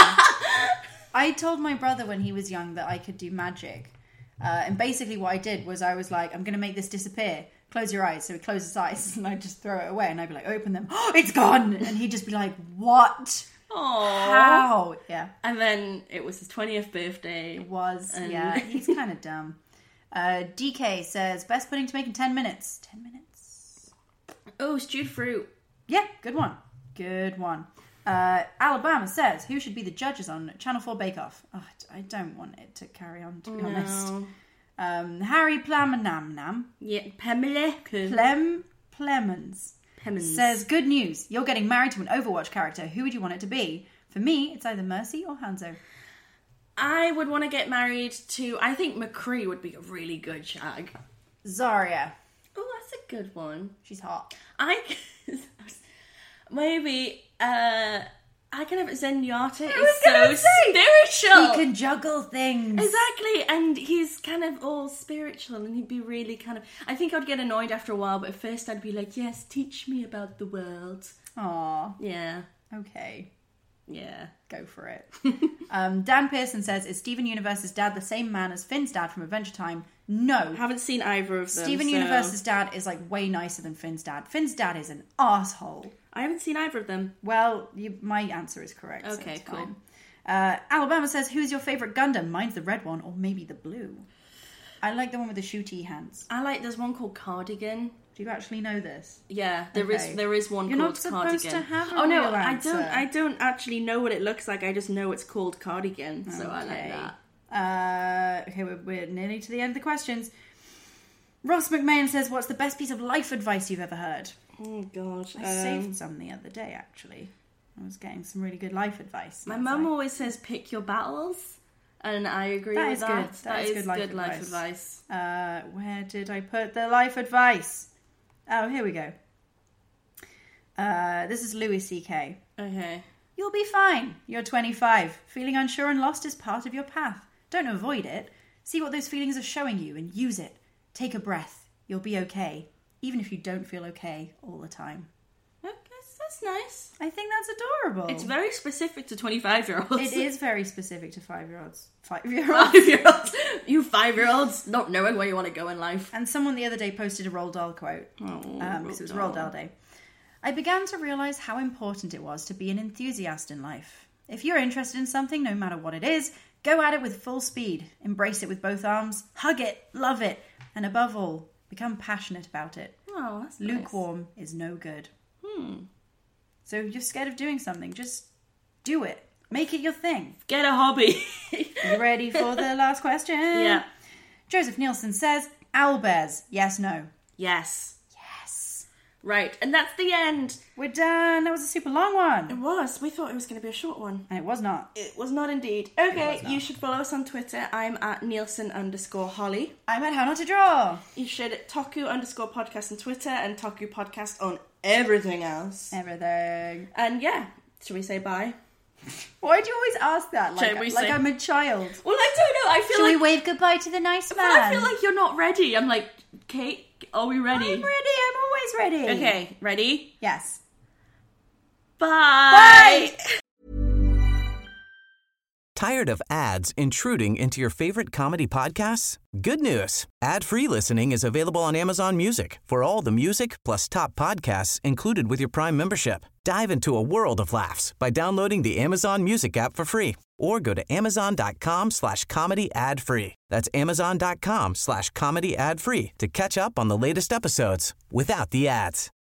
I told my brother when he was young that I could do magic. Uh, and basically what I did was I was like, I'm going to make this disappear. Close your eyes. So he closed his eyes and I'd just throw it away. And I'd be like, open them. Oh, it's gone. And he'd just be like, what? Aww. How? Yeah. And then it was his twentieth birthday. It was. And- Yeah. He's kind of dumb. Uh, D K says, best pudding to make in ten minutes. ten minutes. Oh, stewed fruit. Yeah, good one. Good one. Uh, Alabama says, who should be the judges on Channel four Bake Off? Oh, I don't want it to carry on, to be No. honest. Um, Harry Plamanamnam. Yeah, Pamela. Plem Plemons. Plemons. Says, good news. You're getting married to an Overwatch character. Who would you want it to be? For me, it's either Mercy or Hanzo. I would want to get married to... I think McCree would be a really good shag. Zarya. Oh, that's a good one. She's hot. I... Maybe... Uh, I can have Zenyatta I is was so gonna say, spiritual. He can juggle things. Exactly, and he's kind of all spiritual, and he'd be really kind of... I think I'd get annoyed after a while, but at first I'd be like, yes, teach me about the world. Aw. Yeah. Okay. Yeah. Go for it. um, Dan Pearson says, is Steven Universe's dad the same man as Finn's dad from Adventure Time? No. I haven't seen either of them. Steven so... Universe's dad is like way nicer than Finn's dad. Finn's dad is an asshole. I haven't seen either of them. Well, you, my answer is correct. so Okay, it's cool. fine. Uh, Alabama says, who's your favourite Gundam? Mine's the red one, or maybe the blue. I like the one with the shooty hands. I like, there's one called Cardigan. Do you actually know this? Yeah, there is Okay. there is one You're called not supposed Cardigan. to have a oh no, real I answer. don't I don't actually know what it looks like. I just know it's called Cardigan, so I like Okay. that. Uh, okay, we're, we're nearly to the end of the questions. Ross McMahon says, what's the best piece of life advice you've ever heard? Oh god. I um, saved some the other day, actually. I was getting some really good life advice. My I was mum like, always says pick your battles, and I agree That with is that. good. That that is is good life good life advice. advice. Uh, where did I put the life advice? Oh, here we go. Uh, this is Louis C K. Okay. You'll be fine. You're twenty-five. Feeling unsure and lost is part of your path. Don't avoid it. See what those feelings are showing you and use it. Take a breath. You'll be okay. Even if you don't feel okay all the time. That's, that's that's nice. I think that's adorable. It's very specific to twenty-five-year-olds. It is very specific to five-year-olds. Five-year-olds. Five-year-olds. You five-year-olds not knowing where you want to go in life. And someone the other day posted a Roald Dahl quote. Oh, um, because it was Roald Dahl Day. I began to realise how important it was to be an enthusiast in life. If you're interested in something, no matter what it is, go at it with full speed. Embrace it with both arms. Hug it. Love it. And above all, become passionate about it. Oh, that's Lukewarm nice. is no good. Hmm. So you're scared of doing something, just do it. Make it your thing. Get a hobby. You ready for the last question? Yeah. Joseph Nielsen says, owlbears, yes, no. Yes. Yes. Right, and that's the end. We're done. That was a super long It one. was. We thought it was going to be a short one. And it was not. It was not indeed. Okay, was not. you should follow us on Twitter. I'm at Nielsen underscore Holly. I'm at How Not to Draw. You should Toku underscore podcast on Twitter and Toku podcast on everything else. Everything. And yeah, should we say bye? Why do you always ask that? Like, Shall we like say- I'm a child. Well, I don't know. I feel Shall like we wave goodbye to the nice but man? I feel like you're not ready. I'm like, Kate, are we ready? I'm ready. I'm always ready. Okay, ready? Yes. Bye. Tired of ads intruding into your favorite comedy podcasts? Good news. Ad-free listening is available on Amazon Music for all the music plus top podcasts included with your Prime membership. Dive into a world of laughs by downloading the Amazon Music app for free or go to amazon.com slash comedy ad free. That's amazon.com slash comedy ad free to catch up on the latest episodes without the ads.